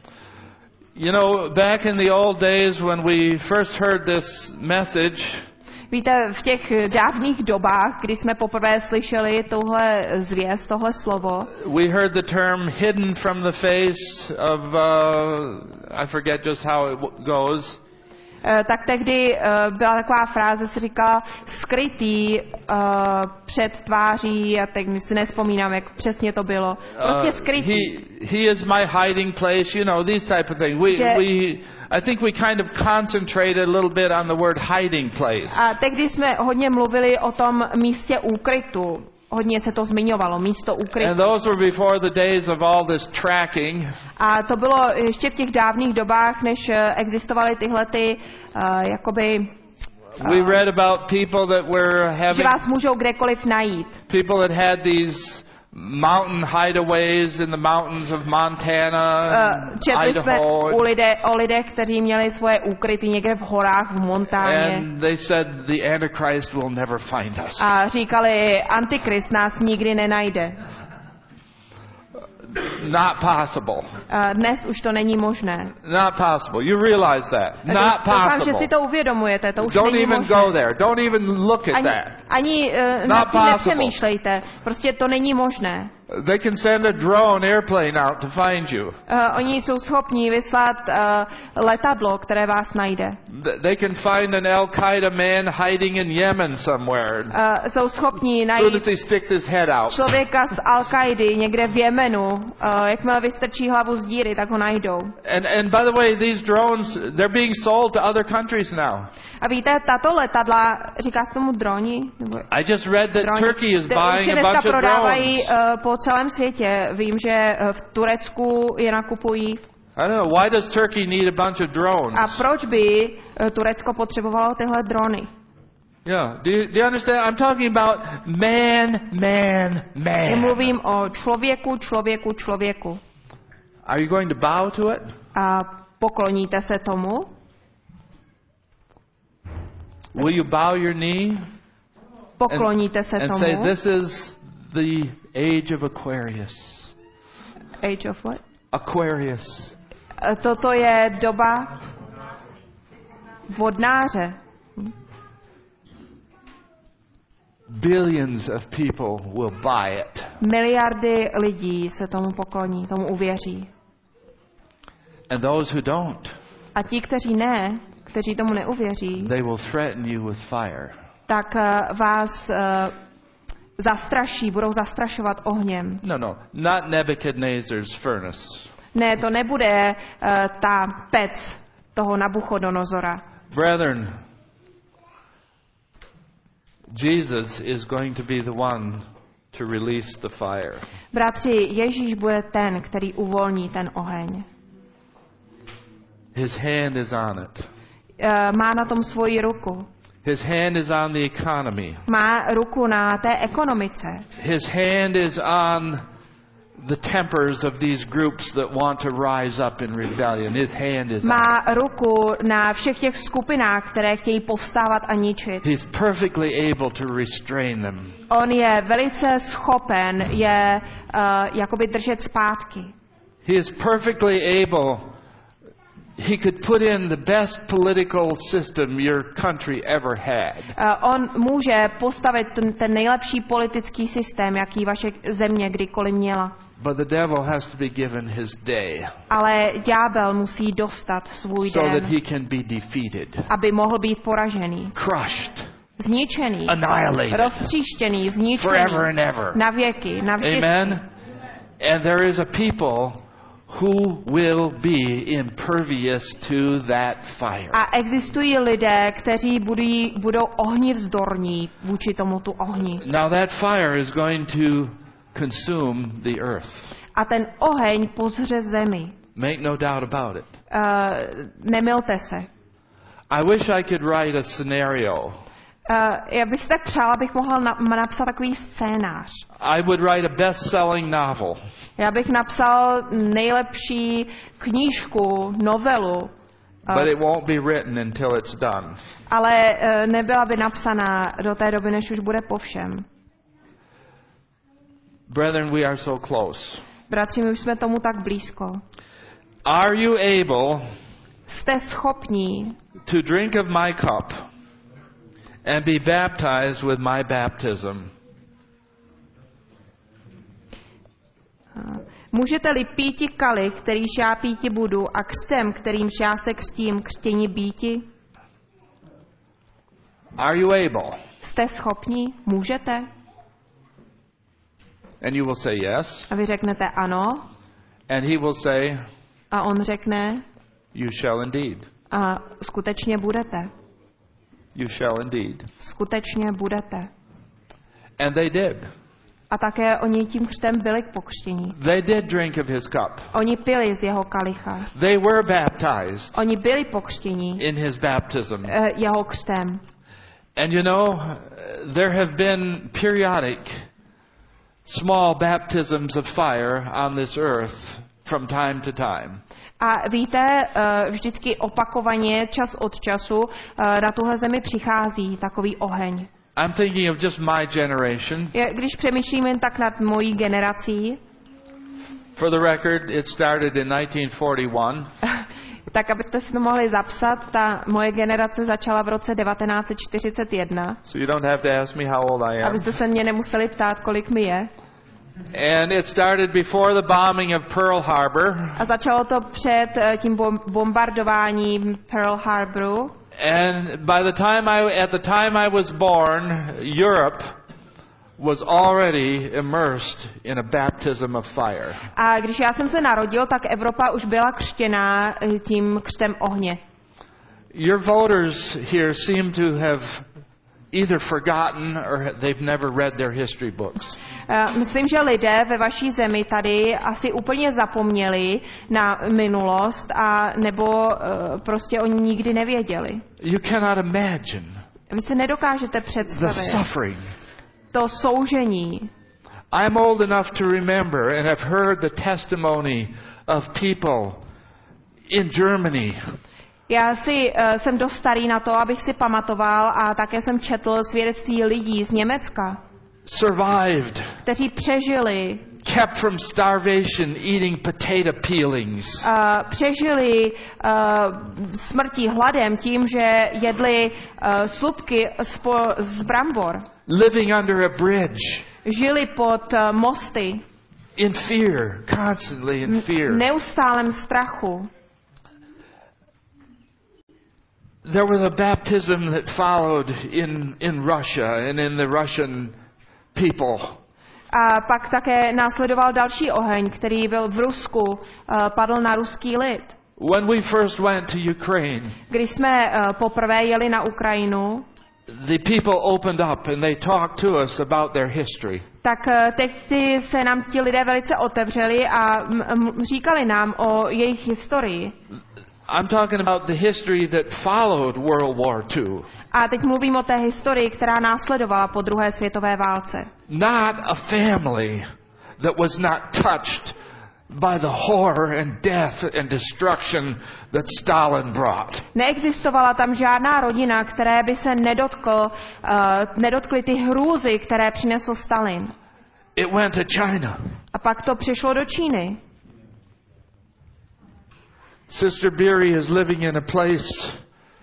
You know, back in the old days when we first heard this message, Víte, v těch dávných dobách, kdy jsme poprvé slyšeli tohle zvěst, tohle slovo, we heard the term hidden from the face of, uh, I forget just how it w- goes. eh, tak tehdy eh, byla taková fráze, se říkala skrytý eh, před tváří, a teď si nespomínám, jak přesně to bylo. Prostě Uh, skrytý. he, he is my hiding place, you know, these type of things. We, Že- we, I think we kind of concentrated a little bit on the word hiding place. A tehdy jsme hodně mluvili o tom místě úkrytu. Hodně se to zmiňovalo, místo And úkrytu. those were before the days of all this tracking. A to bylo ještě v těch dávných dobách, než eh, existovaly tyhle ty, uh, jakoby, We read about people that were že having, vás můžou kdekoliv najít. people that had these mountain hideaways in the mountains of Montana, Uh, četli jsme Idaho. u lidé, o lidech, kteří měli svoje úkryty někde v horách v Montáně. And they said the Antichrist will never find us. A říkali, Antikrist nás nikdy nenajde. Not possible. Uh, dnes už to není možné. Not possible. You realize that. Not Doufám, že possible. si to uvědomujete, to už Don't není even možné. go there. Don't even look at Ani, that. ani uh, Not nad tím possible. nepřemýšlejte. Prostě to není možné. They can send a drone airplane out to find you. Uh, oni jsou schopní vyslat uh, letadlo, které vás najde. Th- They can find an Al-Qaeda man hiding in Yemen somewhere. Uh, jsou schopní As soon as najít he sticks his head out. člověka z Al-Kaidy někde v Jemenu, uh, jakmile vystrčí hlavu z díry, tak ho najdou. And and by the way, these drones, they're being sold to other countries now. A víte, tato letadla, říká se tomu droni? Nebo I just read that droni. Turkey is Ty už buying se a dneska bunch of prodávají drones. uh, po celém světě. Vím, že uh, v Turecku je nakupují. I don't know, why does Turkey need a bunch of drones? A proč by uh, Turecko potřebovalo tyhle drony? Yeah, do you, do you understand? I'm talking about man, man, Já man. mluvím o člověku, člověku, člověku. Are you going to bow to it? A pokloníte se tomu? Will you bow your knee Pokloníte se and tomu? say, this is the age of Aquarius? Age of what? Aquarius. Uh, Toto je doba vodnáře. Billions of people will buy it. Miliardy lidí se tomu pokloní, tomu uvěří. And those who don't, A ti, kteří ne, kteří tomu neuvěří, they will threaten you with fire. tak uh, vás uh, zastraší, budou zastrašovat ohněm. No, no, not Nebuchadnezzar's furnace. Ne, to nebude uh, ta pec toho Nabuchodonozora. Brethren, Jesus is going to be the one to release the fire. Bratři, Ježíš bude ten, který uvolní ten oheň. His hand is on it. Uh, má na tom svoji ruku. His hand is on the economy. Má ruku na té ekonomice. His hand is on the tempers of these groups that want to rise up in rebellion. His hand is on Má ruku na všech těch skupinách, které chtějí povstávat a ničit. He's perfectly able to restrain them. On je velice schopen je uh, jakoby držet zpátky. He is perfectly able. He could put in the best political system your country ever had. Uh, on může postavit ten, ten nejlepší politický systém, jaký vaše země kdykoliv měla. But the devil has to be given his day Ale ďábel musí dostat svůj so that den, he can be defeated, aby mohl být poražený, crushed, zničený, annihilated roztříštěný, zničený, forever and ever. na věky, na věky. Amen. And there is a people who will be impervious to that fire. A existují lidé, kteří budou, budou ohnivzdorní vůči tomuto ohni. Now that fire is going to consume the earth. A ten oheň pozře zemi. Make no doubt about it. Uh, nemilte se. I wish I could write a scenario. Uh, já bych si tak přála, abych mohla na, napsat takový scénář. I would write a best-selling novel. Já bych napsal nejlepší knížku, novelu. Uh, But it won't be written until it's done. ale uh, nebyla by napsaná do té doby, než už bude po všem. Brethren, we are so close. Bratři, my už jsme tomu tak blízko. Are you able Jste schopní to drink of my cup and be baptized with my baptism? Můžete-li píti kalich, kterýž já píti budu, a křtem, kterýmž já se křtím, křtění býti? Are you able? Jste schopní? Můžete? And you will say yes. A vy řeknete ano. And he will say, A on řekne, you shall indeed. a skutečně budete. You shall indeed. Skutečně budete. And they did. A také oni tím křtem byli k pokřtění. They did drink of his cup. Oni pili z jeho kalicha. They were baptized Oni byli pokřtění in his baptism. eh, jeho křtem. And you know, there have been periodic small baptisms of fire on this earth from time to time. A víte, eh, vždycky opakovaně, čas od času, eh, na tuhle zemi přichází takový oheň. I'm thinking of just my generation. Je, když přemýšlím jen tak nad mojí generací, For the record, it started in nineteen forty-one. tak abyste si to mohli zapsat, ta moje generace začala v roce devatenáct set čtyřicet jedna. So you don't have to ask me how old I am. Abyste se mě nemuseli ptát, kolik mi je. And it started before the bombing of Pearl Harbor. A začalo to před eh, tím bom- bombardováním Pearl Harboru. And by the time I, at the time I was born, Europe was already immersed in a baptism of fire. A když já jsem se narodil, tak Evropa už byla křtěná tím křtem ohně. Your voters here seem to have either forgotten or they've never read their history books. Myslím, že lidé ve vaší zemi tady asi úplně zapomněli na minulost a nebo uh, prostě oni nikdy nevěděli. You cannot imagine Vy si nedokážete the představit suffering. to soužení. I'm old enough to remember and have heard the testimony of people in Germany. Já si uh, jsem dost starý na to, abych si pamatoval a také jsem četl svědectví lidí z Německa, Survived, kteří přežili, kept from starvation, eating potato peelings. uh, přežili uh, smrtí hladem tím, že jedli uh, slupky spo, z brambor, Living under a bridge, žili pod uh, mosty, in fear, constantly in v fear. neustálém strachu. There was a baptism that followed in, in Russia and in the Russian people. A pak také následoval další oheň, který byl v Rusku, uh, padl na ruský lid. When we first went to Ukraine, Když jsme uh, poprvé jeli na Ukrajinu, the people opened up and they talked to us about their history. tak uh, teď ty se nám ti lidé velice otevřeli a m- m- říkali nám o jejich historii. I'm talking about the history that followed World War Two. A teď mluvím o té historii, která následovala po druhé světové válce. Not a family that was not touched by the horror and death and destruction that Stalin brought. Neexistovala tam žádná rodina, které by se nedotkl, uh, nedotkly ty hrůzy, které přinesl Stalin. It went to China. A pak to přišlo do Číny. Sister Beery is living in a place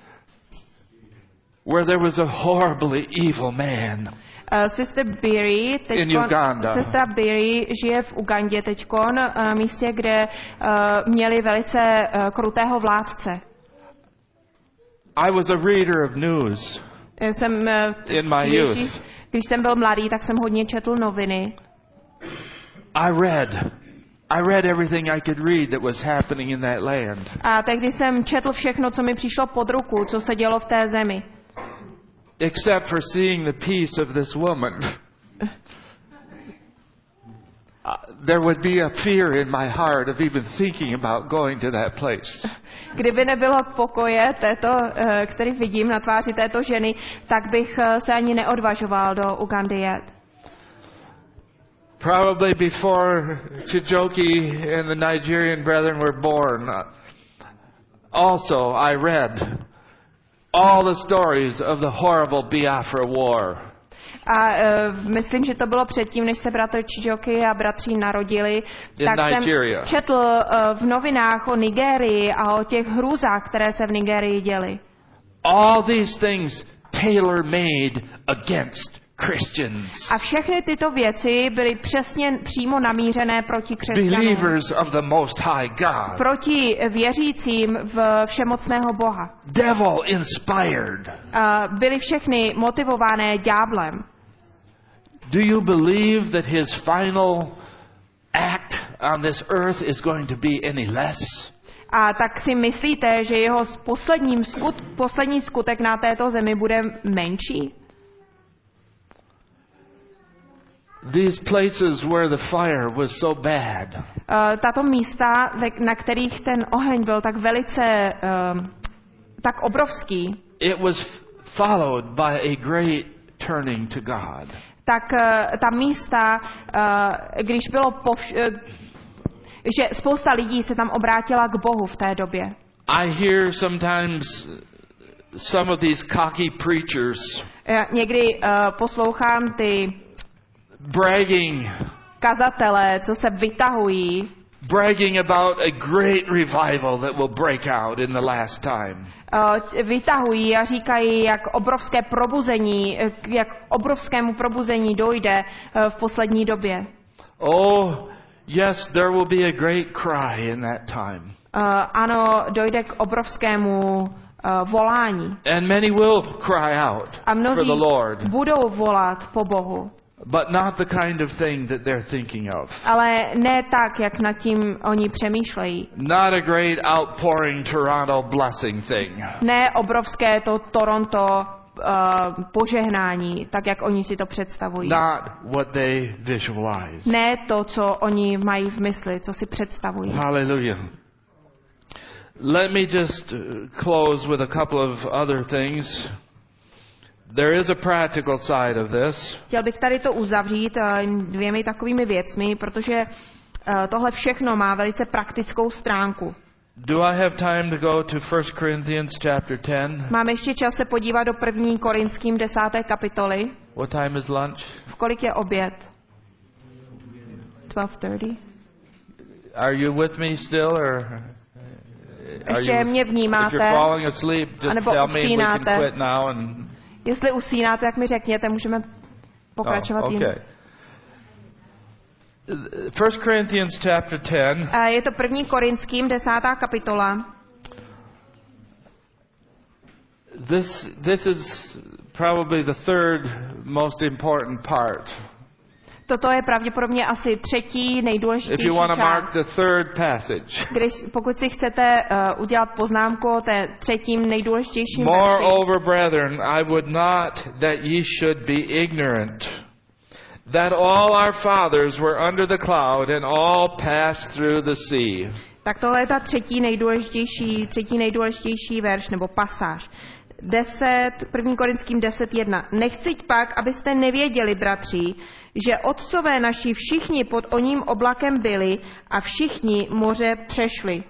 where there was a horribly evil man. Uh, Sister Beery, In Uganda. Sister Beery žije v Ugandě teďkon, uh, místě, kde uh, měli velice uh, krutého vládce. I was a reader of news Jsem, uh, in my když, youth. když jsem byl mladý, tak jsem hodně četl noviny. I read. I read everything I could read that was happening in that land. A tehdy jsem četl všechno, co mi přišlo pod ruku, co se dělo v té zemi. Except for seeing the peace of this woman. Uh, there would be a fear in my heart of even thinking about going to that place. Kdyby nebylo pokoje této, uh, který vidím na tváři této ženy, tak bych uh, se ani neodvažoval do Ugandy jet. Probably before Chijoki and the Nigerian brethren were born. Also, I read all the stories of the horrible Biafra War. A uh, myslím, že to bylo předtím, než se bratr Chijoki a bratří narodili, In tak Nigeria. jsem četl uh, v novinách o Nigérii a o těch hrůzách, které se v Nigérii děly. All these things tailor-made against Christians. A všechny tyto věci byly přesně přímo namířené proti křesťanům. Believers of the Most High God. Proti věřícím v všemocného Boha. Devil inspired. Uh, byly všechny motivované ďáblem. Do you believe that his final act on this earth is going to be any less? A tak si myslíte, že jeho posledním skut, poslední skutek na této zemi bude menší? These places where the fire was so bad. Uh, tato místa, na kterých ten oheň byl tak velice, uh, tak obrovský, It was followed by a great turning to God. tak uh, ta místa, uh, když bylo povš- uh, že spousta lidí se tam obrátila k Bohu v té době. I hear sometimes some of these cocky preachers Uh, někdy uh, poslouchám ty bragging kazatele, co se vytahují, bragging about a great revival that will break out in the last time. uh, vytahují a říkají, jak obrovské probuzení, jak obrovskému probuzení dojde uh, v poslední době. Oh, yes, there will be a great cry in that time. Uh, ano, dojde k obrovskému uh, volání. And many will cry out A for mnozí the Lord. budou volat po Bohu. But not the kind of thing that they're thinking of. Ale ne tak, jak nad tím oni přemýšlejí. Not a great outpouring Toronto blessing thing. Ne obrovské to Toronto uh, požehnání, tak jak oni si to představují. Not what they visualize. Ne to, co oni mají v mysli, co si představují. Hallelujah. Let me just close with a couple of other things. There is a practical side of this. Chtěl bych tady to uzavřít dvěmi takovými věcmi, protože tohle všechno má velice praktickou stránku. Do I have time to go to First Corinthians chapter ten? Máme ještě čas se podívat do první Korinským desáté kapitoly. What time is lunch? V kolik je oběd? twelve thirty. Are you with me still, or are Ještě mě you, vnímáte? if you're falling asleep, just Anebo tell me and we can usínáte? quit now and Jestli usínáte, tak mi řekněte, můžeme pokračovat oh, jim. okay. First Corinthians chapter ten. Je to první Korinským desátá kapitola. This this is probably the third most important part. Toto je pravděpodobně asi třetí If nejdůležitější you want to mark část. the third passage. Když, pokud si chcete uh, udělat poznámku o té třetím nejdůležitějším verši. Moreover, brethren, I would not that ye should be ignorant, that all our fathers were under the cloud and all passed through the sea. Tak tohle je ta třetí nejdůležitější, třetí nejdůležitější verš nebo pasáž. deset, první Korinským deset jedna. Nechciť pak, abyste nevěděli, bratři, že otcové naši všichni pod oním oblakem byli a všichni moře přešli.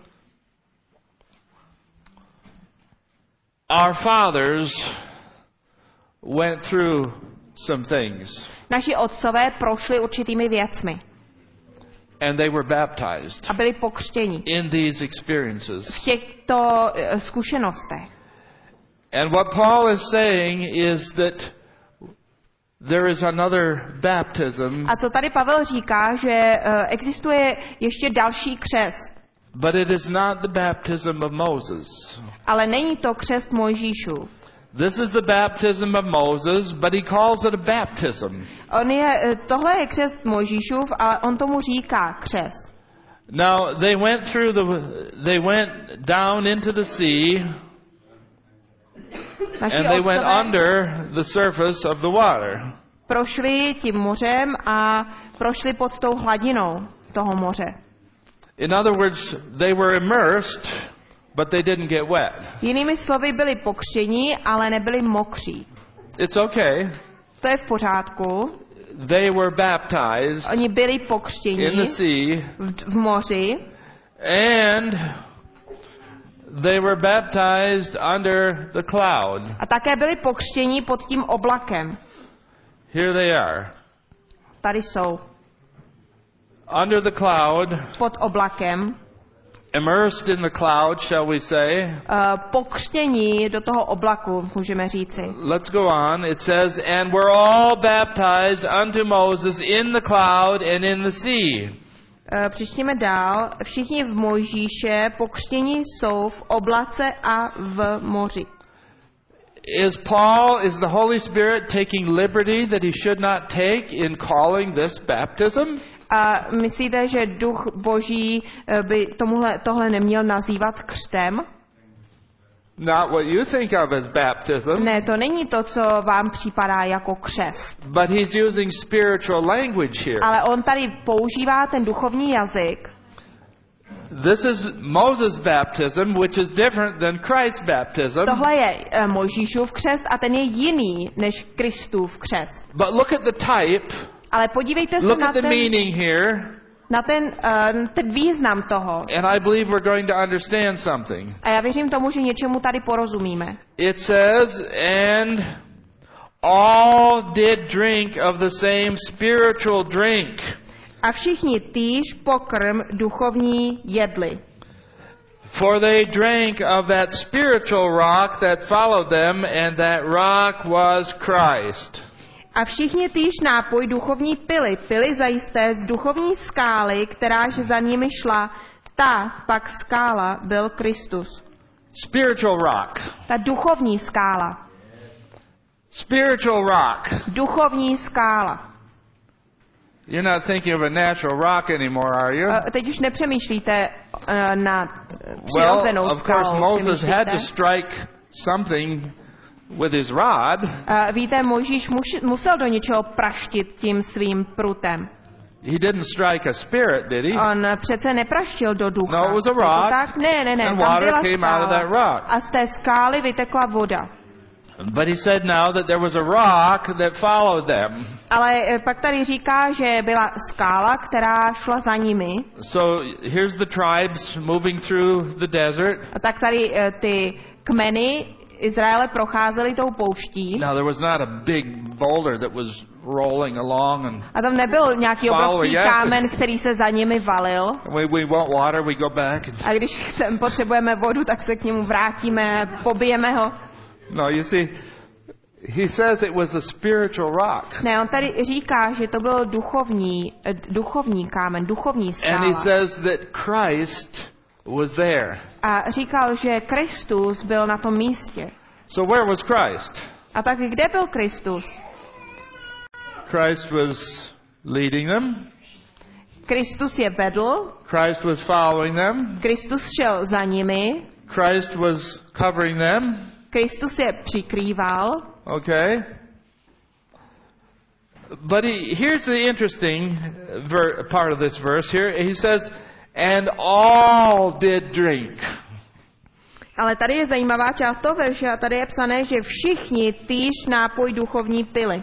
Our fathers went through some things. Naši otcové prošli určitými věcmi. And they were baptized A byli pokřtěni in these experiences. v těchto uh, zkušenostech. And what Paul is saying is that there is another baptism, A co tady Pavel říká, že uh, existuje ještě další křest, but it is not the baptism of Moses. ale není to křest Mojžíšův. This is the baptism of Moses, but he calls it a baptism. On je, tohle je křest Mojžíšův, ale on tomu říká křest. Now they went through the, they went down into the sea, Naši and they went otcové under the surface of the water. prošli tím mořem a prošli pod tou hladinou toho moře. In other words, they were immersed, but they didn't get wet. Jinými slovy byli pokřtěni, ale nebyli mokří. It's okay. To je v pořádku. They were baptized Oni byli in pokřtěni the sea, v, v moři and they were baptized under the cloud. a také byli pokřtěni pod tím oblakem. Here they are. Tady jsou. Under the cloud, Pod oblakem. immersed in the cloud, shall we say. Uh, pokřtění do toho oblaku, můžeme říci. Let's go on. It says, and we're all baptized unto Moses in the cloud and in the sea. Uh, Přečtěme dál. Všichni v Mojžíše pokřtění jsou v oblace a v moři. Is Paul, is the Holy Spirit taking liberty that he should not take in calling this baptism? A myslíte, že duch Boží by tomuhle, tohle neměl nazývat křtem? Not what you think of as baptism. Ne, to není to, co vám připadá jako křest. But he's using spiritual language here. Ale on tady používá ten duchovní jazyk. This is Moses' baptism, which is different than Christ's baptism. Tohle je uh, Mojžíšův křest a ten je jiný než Kristův křest. But look at the type. Ale podívejte se Look na at the ten, meaning here. na ten, uh, ten význam toho. And I believe we're going to understand something. A já věřím tomu, že něčemu tady porozumíme. It says, and all did drink of the same spiritual drink. A všichni týž pokrm duchovní jedli. For they drank of that spiritual rock that followed them, and that rock was Christ. A všichni týž nápoj duchovní pili, pili zajisté z duchovní skály, kteráž za nimi šla, ta pak skála byl Kristus. Spiritual rock. Ta duchovní skála. Spiritual rock. Duchovní skála. You're not thinking of a natural rock anymore, are you? Uh, teď už nepřemýšlíte uh, nad přirozenou Well, of course, skalou. Moses had přemýšlíte? to strike something with his rod. Uh, víte, Mojžíš muš, musel do něčeho praštit tím svým prutem. He didn't strike a spirit, did he? On přece nepraštil do ducha. No, it was a Je to rock, tak? Ne, ne, ne, and tam water byla came out of that skála rock. a z té skály vytekla voda. But he said now that there was a rock that followed them. Ale eh, pak tady říká, že byla skála, která šla za nimi. So here's the tribes moving through the desert. A tak tady eh, ty kmeny Izraele procházely tou pouští. Now there was not a big boulder that was rolling along and A tam nebyl nějaký Follow, obrovský yeah. kámen, který se za nimi valil. we, we want water, we go back. And, A když chceme, potřebujeme vodu, tak se k němu vrátíme, pobijeme ho. no, you see, he says it was a spiritual rock. Ne, on tady říká, že to byl duchovní, eh, duchovní kámen, duchovní And he skála. says that Christ was there. A říkal, že Kristus byl na tom místě. So where was Christ? A tak kde byl Kristus? Christ was leading them. Kristus je vedl, Christ was following them. Kristus šel za nimi, Christ was covering them. Kristus je přikrýval. Okay. But he, here's the interesting ver, part of this verse here. He says, and all did drink. Ale tady je zajímavá část toho verše a tady je psané, že všichni týž nápoj duchovní pili.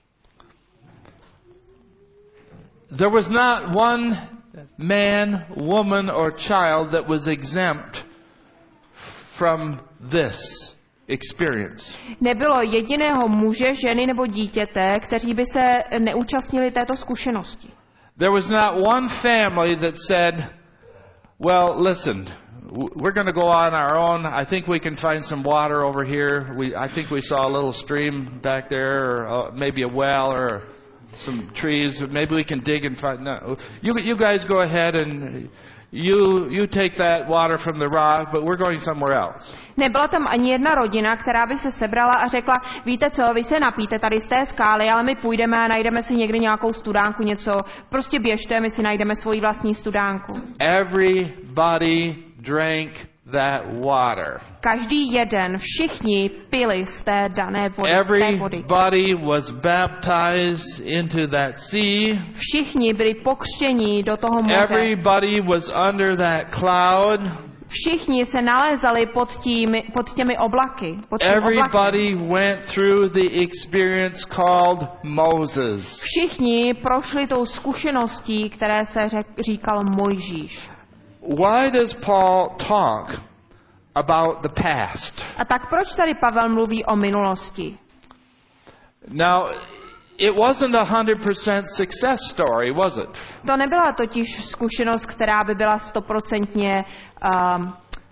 There was not one man, woman, or child that was exempt from this experience. Nebylo jediného muže, ženy nebo dítěte, kteří by se neúčastnili této zkušenosti. There was not one family that said, well, listen, w- we're going to go on our own. I think we can find some water over here. We, I think we saw a little stream back there, or uh, maybe a well, or some trees. Maybe we can dig and find. No, you you guys go ahead and you you take that water from the rock, but we're going somewhere else. Nebyla tam ani jedna rodina, která by se sebrala a řekla, víte co, vy se napijte tady z té skály, ale my půjdeme a najdeme si někdy nějakou studánku, něco. Prostě běžte, my si najdeme svoji vlastní studánku. Everybody drank that water. Každý jeden, všichni pili z té dané vody, z té vody. Everybody was baptized into that sea. Všichni byli pokřtění do toho moře. Everybody was under that cloud. Všichni se nalézali pod, tím, pod těmi oblaky. Pod tím oblaky. Everybody went through the experience called Moses. Všichni prošli tou zkušeností, které se řek, říkal Mojžíš. Why does Paul talk about the past? A tak proč tady Pavel mluví o minulosti? Now, it wasn't a hundred percent success story, was it? To nebyla totiž zkušenost, která by byla stoprocentně um,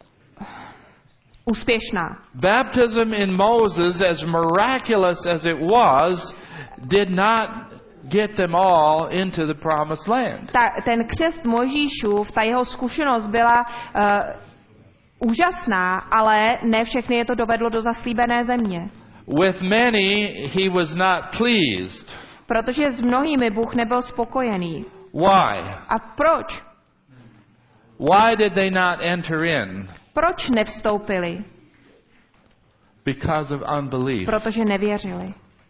úspěšná. Baptism in Moses, as miraculous as it was, did not get them all into the promised land. Ta, ten křest Mojžíšův, ta jeho zkušenost byla uh, úžasná, ale ne všechny je to dovedlo do zaslíbené země. With many he was not pleased. Protože s mnohými Bůh nebyl spokojený. Why? A proč? Why did they not enter in? Proč nevstoupili? Because of unbelief. Protože nevěřili.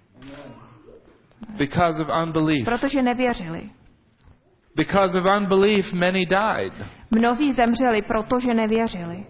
Because of unbelief. Protože nevěřili. Because of unbelief, many died. Mnozí zemřeli, protože nevěřili.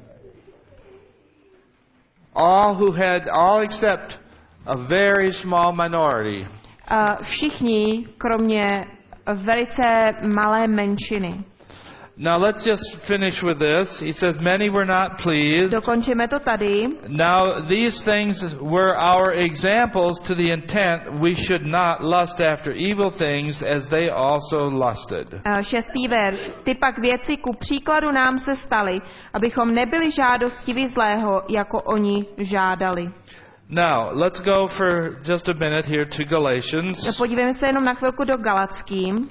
All who had, all except a very small minority. Uh, všichni, kromě velice malé menšiny. Now let's just finish with this. He says, many were not pleased. Dokončíme to tady. Now these things were our examples to the intent we should not lust after evil things as they also lusted. Uh, šestý verš. Ty pak věci ku příkladu nám se staly, abychom nebyli žádostiví zlého, jako oni žádali. Now, let's go for just a minute here to Galatians. Podívejme se jenom na chvilku do Galackým.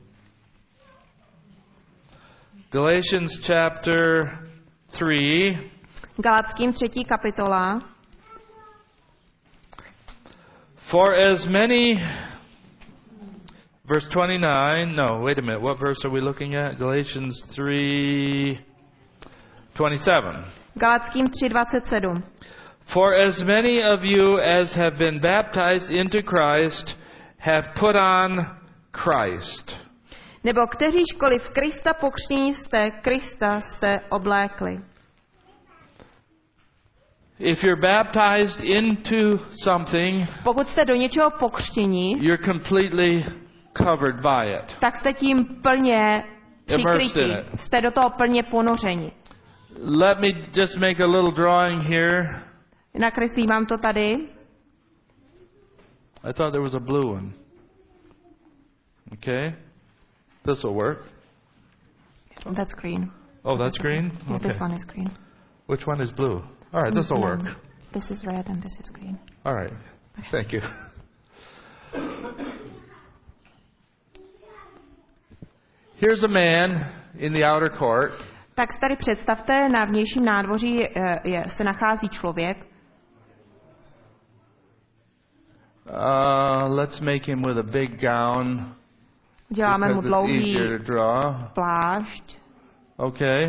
Galatians chapter three. Galackým třetí kapitola. For as many verse twenty-nine. No, wait a minute. What verse are we looking at? Galatians three twenty-seven. Galatským tři dvacet sedm. For as many of you as have been baptized into Christ have put on Christ. Nebo kteřížkoliv Krista pokřtění jste, Krista jste oblékli. If you're baptized into something, Pokud jste do něčeho pokřtění, you're completely covered by it. tak jste tím plně Immersed přikryti. in it. Jste do toho plně ponořeni. Let me just make a little drawing here. Nakreslím vám to tady. I thought there was a blue one. Okay. This will work. That's green. Oh, that's green? Yeah, Okay. this one is green. Which one is blue? All right, this will No, work. This is red and this is green. All right. Thank you. Here's a man in the outer court. Tak si tady představte, na vnějším nádvoří eh, je, se nachází člověk. Uh, let's make him with a big gown Děláme mu because it's dlouhý easier to draw. plášť. Okay.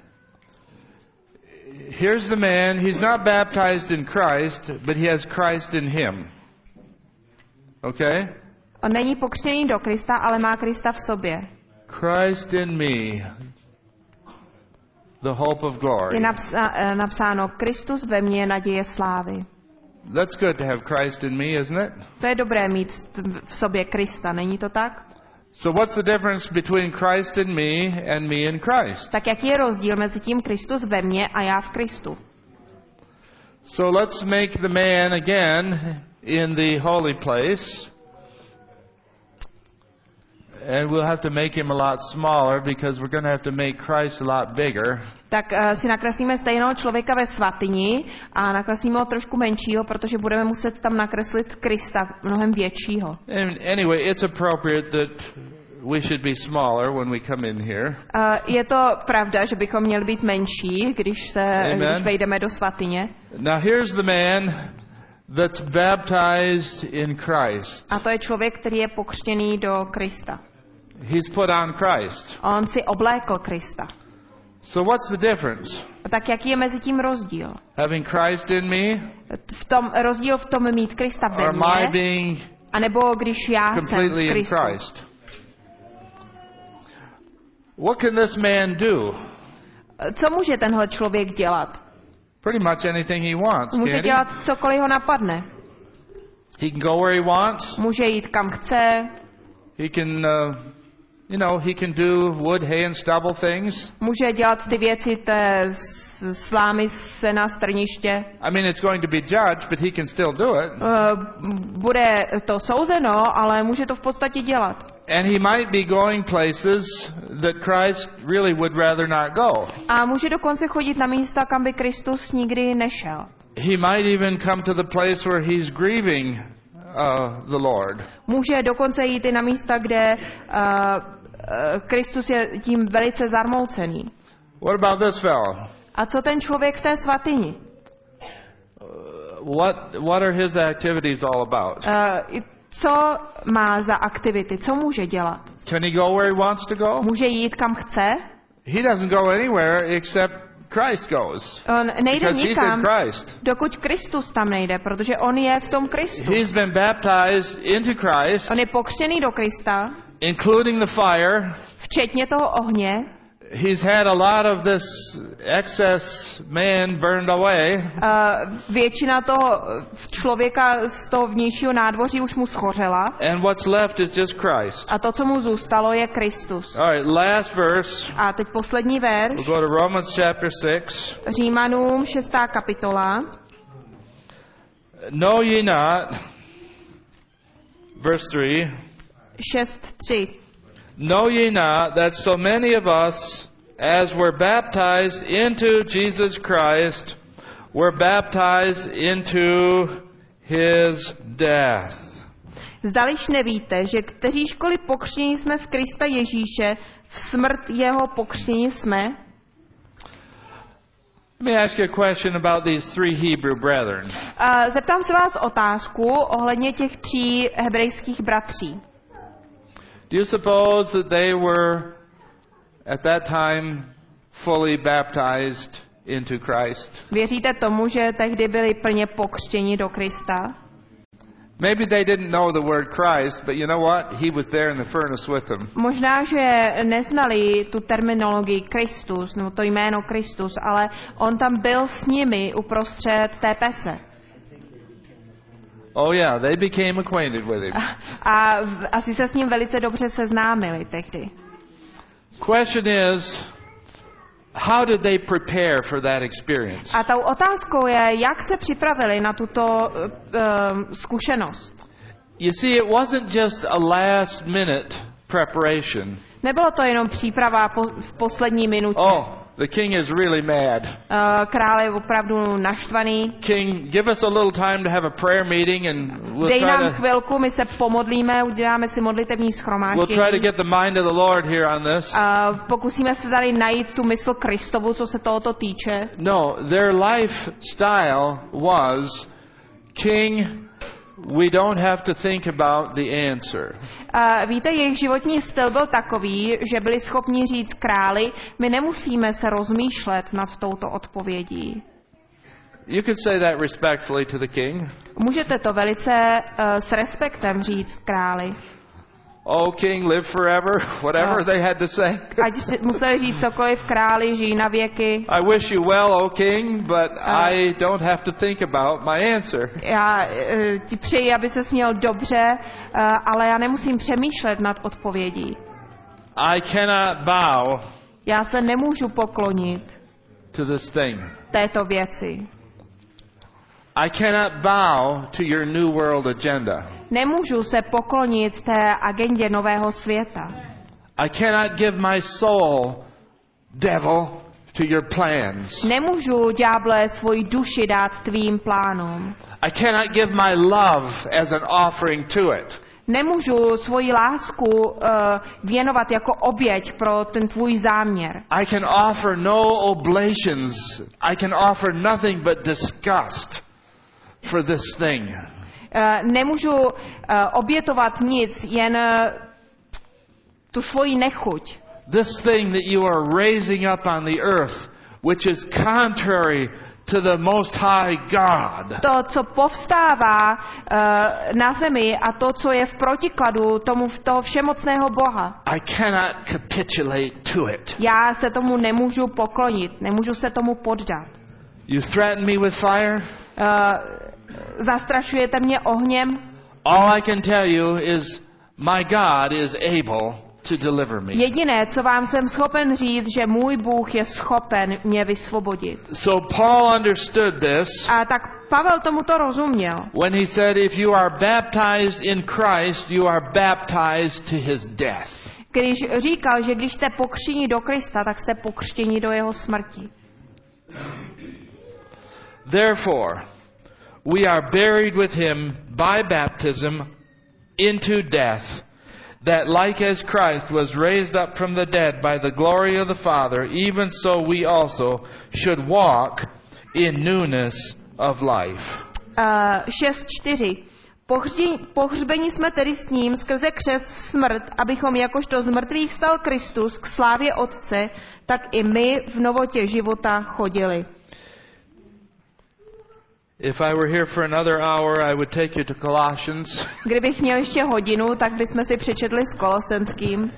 Here's the man. He's not baptized in Christ, but he has Christ in him. Okay? On není pokřtěný do Krista, ale má Krista v sobě. Christ in me, the hope of glory. Je napsa, eh, napsáno Kristus ve mně, naděje slávy. That's good to have Christ in me, isn't it? To je dobré mít v sobě Krista, není to tak? So what's the difference between Christ in me and me in Christ? Tak jaký je rozdíl mezi tím Kristus ve mně a já v Kristu? So let's make the man again in the holy place. And we'll have to make him a lot smaller because we're going to have to make Christ a lot bigger. Tak uh, si nakreslíme stejného člověka ve svatyni a nakreslíme ho trošku menšího, protože budeme muset tam nakreslit Krista mnohem většího. And anyway, it's appropriate that we should be smaller when we come in here. Uh, je to pravda, že bychom měli být menší, když se když vejdeme do svatyně. Now here's the man that's baptized in Christ. A to je člověk, který je pokřtěný do Krista. He's put on Christ. On si oblékl Krista. So what's the difference? A tak jaký je mezi tím rozdíl? Having Christ in me, V tom, rozdíl v tom mít Krista ve or my mně, being anebo když já jsem completely v in Kristu. Christ? What can this man do? Co může tenhle člověk dělat? Pretty much anything he wants, Může can't he? dělat cokoliv ho napadne. He can go where he wants. Může jít kam chce, He can, uh, you know, he can do wood, hay, and stubble things. může dělat ty věci té s- slámy, sena, strniště. I mean, it's going to be judged, but he can still do it. Uh, Bude to souzeno, ale může to v podstatě dělat. And he might be going places that Christ really would rather not go. A může dokonce chodit na místa, kam by Kristus nikdy nešel. He might even come to the place where he's grieving uh, the Lord. Může dokonce jít i na místa, kde uh, uh, Kristus je tím velice zarmoucený. What about this fellow? A co ten člověk v té svatyni? What What are his activities all about? Uh, co má za aktivity? Co může dělat? Can he go where he wants to go? Může jít kam chce? He doesn't go anywhere except Christ goes. On nejde Because he's in nikam, Christ. dokud Kristus tam nejde, protože on je v tom Kristu. He's been baptized into Christ, On je pokřtěný do Krista, including the fire. včetně toho ohně. He's had a lot of this excess man burned away. Uh, většina toho člověka z toho vnějšího nádvoří už mu schořela. And what's left is just Christ. A to, co mu zůstalo, je Kristus. All right, last verse. A teď poslední verš. We'll go to Romans chapter six. Římanům šestá kapitola. Know ye not, verse three, šest tři. know ye not that so many of us, as were baptized into Jesus Christ, were baptized into his death? Zdališ nevíte, že kteřížkoliv pokřtění jsme v Krista Ježíše, v smrt jeho pokřtění jsme? Let me ask you a question about these three Hebrew brethren. A zeptám se vás otázku ohledně těch tří hebrejských bratří. Do you suppose that they were at that time fully baptized into Christ? Věříte tomu, že tehdy byli plně pokřtěni do Krista? Maybe they didn't know the word Christ, but you know what? He was there in the furnace with them. Možná, že neznali tu terminologii Kristus, nebo to jméno Kristus, ale on tam byl s nimi uprostřed té pece. Oh yeah, they became acquainted with him. A asi se s ním velice dobře seznámili tehdy. Question is, how did they prepare for that experience? A tou otázkou je, jak se připravili na tuto uh, zkušenost. You see, it wasn't just a last minute preparation. Nebylo to jenom příprava po, v poslední minutě. Oh, the king is really mad. Uh, král je opravdu naštvaný. King, give us a little time to have a prayer meeting and we'll Dej try nám to chvilku, my se pomodlíme, uděláme si modlitevní we'll shromáždění. try to get the mind of the Lord here on this. Uh, pokusíme se tady najít tu mysl Kristovu, co se tohoto týče. No, their lifestyle was, King, we don't have to think about the answer. Uh, víte, jejich životní styl byl takový, že byli schopni říct králi, my nemusíme se rozmýšlet nad touto odpovědí. You could say that respectfully to the king. Můžete to velice uh, s respektem říct králi. Oh, king, live forever, whatever No. they had to say. Ať si museli říct cokoliv králi, žij na věky. I wish you well, O king, but I don't have to think about my answer. Já uh, ti přeji, aby ses měl dobře, uh, ale já nemusím přemýšlet nad odpovědí. I cannot bow Já se nemůžu poklonit to this thing. této věci. I cannot bow to your new world agenda. Nemůžu se poklonit té agendě nového světa. I cannot give my soul, devil, to your plans. Nemůžu, ďáble, svoji duši dát tvým plánům. I cannot give my love as an offering to it. Nemůžu svoji lásku uh, věnovat jako oběť pro ten tvůj záměr. I can offer no oblations. I can offer nothing but disgust for this thing. Uh, nemůžu uh, obětovat nic, jen uh, tu svoji nechuť. This thing that you are raising up on the earth, which is contrary to the Most High God. To, co povstává uh, na zemi a to, co je v protikladu tomu toho všemocného Boha. I cannot capitulate to it. Já se tomu nemůžu poklonit, nemůžu se tomu poddat. You threaten me with fire? Uh, zastrašujete mě ohněm? All I can tell you is my God is able to deliver me. Jediné, co vám jsem schopen říct, že můj Bůh je schopen mě vysvobodit. So Paul understood this A tak Pavel tomuto rozuměl. when he said, if you are baptized in Christ, you are baptized to his death. Když říkal, že když jste pokřtěni do Krista, tak jste pokřtěni do jeho smrti. Therefore, we are buried with him by baptism into death, that like as Christ was raised up from the dead by the glory of the Father, even so we also should walk in newness of life. Uh, šest čtyři. Pohřbeni jsme tedy s ním skrze křest v smrt, abychom jakožto z mrtvých stal Kristus k slávě Otce, tak i my v novotě života chodili. If I were here for another hour, I would take you to Colossians. Kdybych měl ještě hodinu, tak bychom si přečetli s Kolosenským.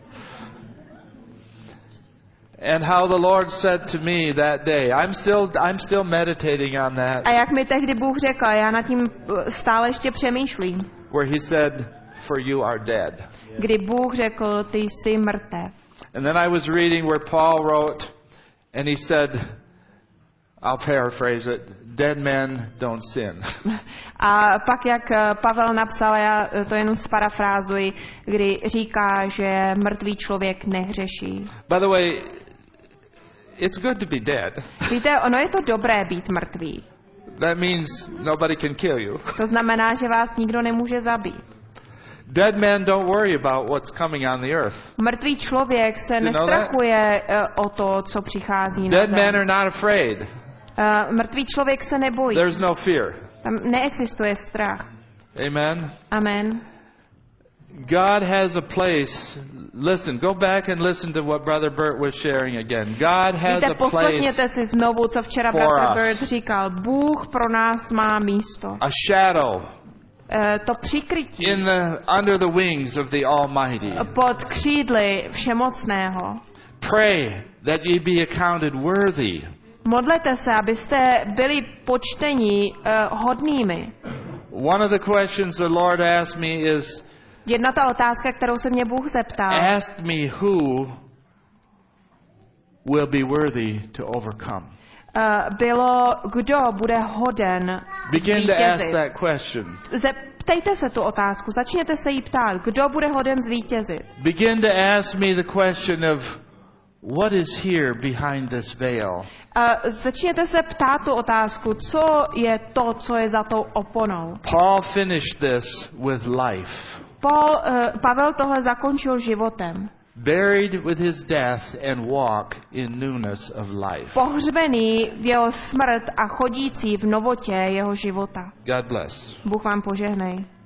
And how the Lord said to me that day. I'm still I'm still meditating on that. A jak mi tehdy Bůh řekl, já nad tím stále ještě přemýšlím. Where he said, for you are dead. Kdy Bůh řekl, ty jsi mrtev. And then I was reading where Paul wrote, and he said, I'll paraphrase it, dead men don't sin. A pak, jak Pavel napsal, já to jenom sparafrázuji, kdy říká, že mrtvý člověk nehřeší. By the way, it's good to be dead. Víte, ono je to dobré být mrtvý. That means nobody can kill you. To znamená, že vás nikdo nemůže zabít. Dead men don't worry about what's coming on the earth. Mrtvý člověk se You know nestrachuje o to, co přichází na Dead men zem. are not afraid. Uh, mrtvý člověk se nebojí. There's no fear. Tam neexistuje strach. Amen. Amen. God has a place. Listen, go back and listen to what Brother Bert was sharing again. God has Víte, a place, poslechněte si znovu, co včera for bratr us. Bert říkal. Bůh pro nás má místo. a shadow Eh, To přikrytí in the under the wings of the Almighty. pod křídly Všemocného. Pray that ye be accounted worthy. Modlete se, abyste byli počteni uh, hodnými. One of the questions the Lord asked me is, Jedna ta otázka, kterou se mě Bůh zeptal, ask me who will be worthy to overcome. uh, bylo, kdo bude hoden Begin to ask zvítězit. that question. Zeptejte se tu otázku, začněte se jí ptát, kdo bude hoden zvítězit. Begin to ask me the question of what is here behind this veil. Uh, začněte se ptát tu otázku, co je to, co je za tou oponou. Paul finished this with life. Paul, uh, Pavel tohle zakončil životem. Buried with his death and walk in newness of life. Pohřbený v jeho smrt a chodící v novotě jeho života. God bless. Bůh vám požehnej.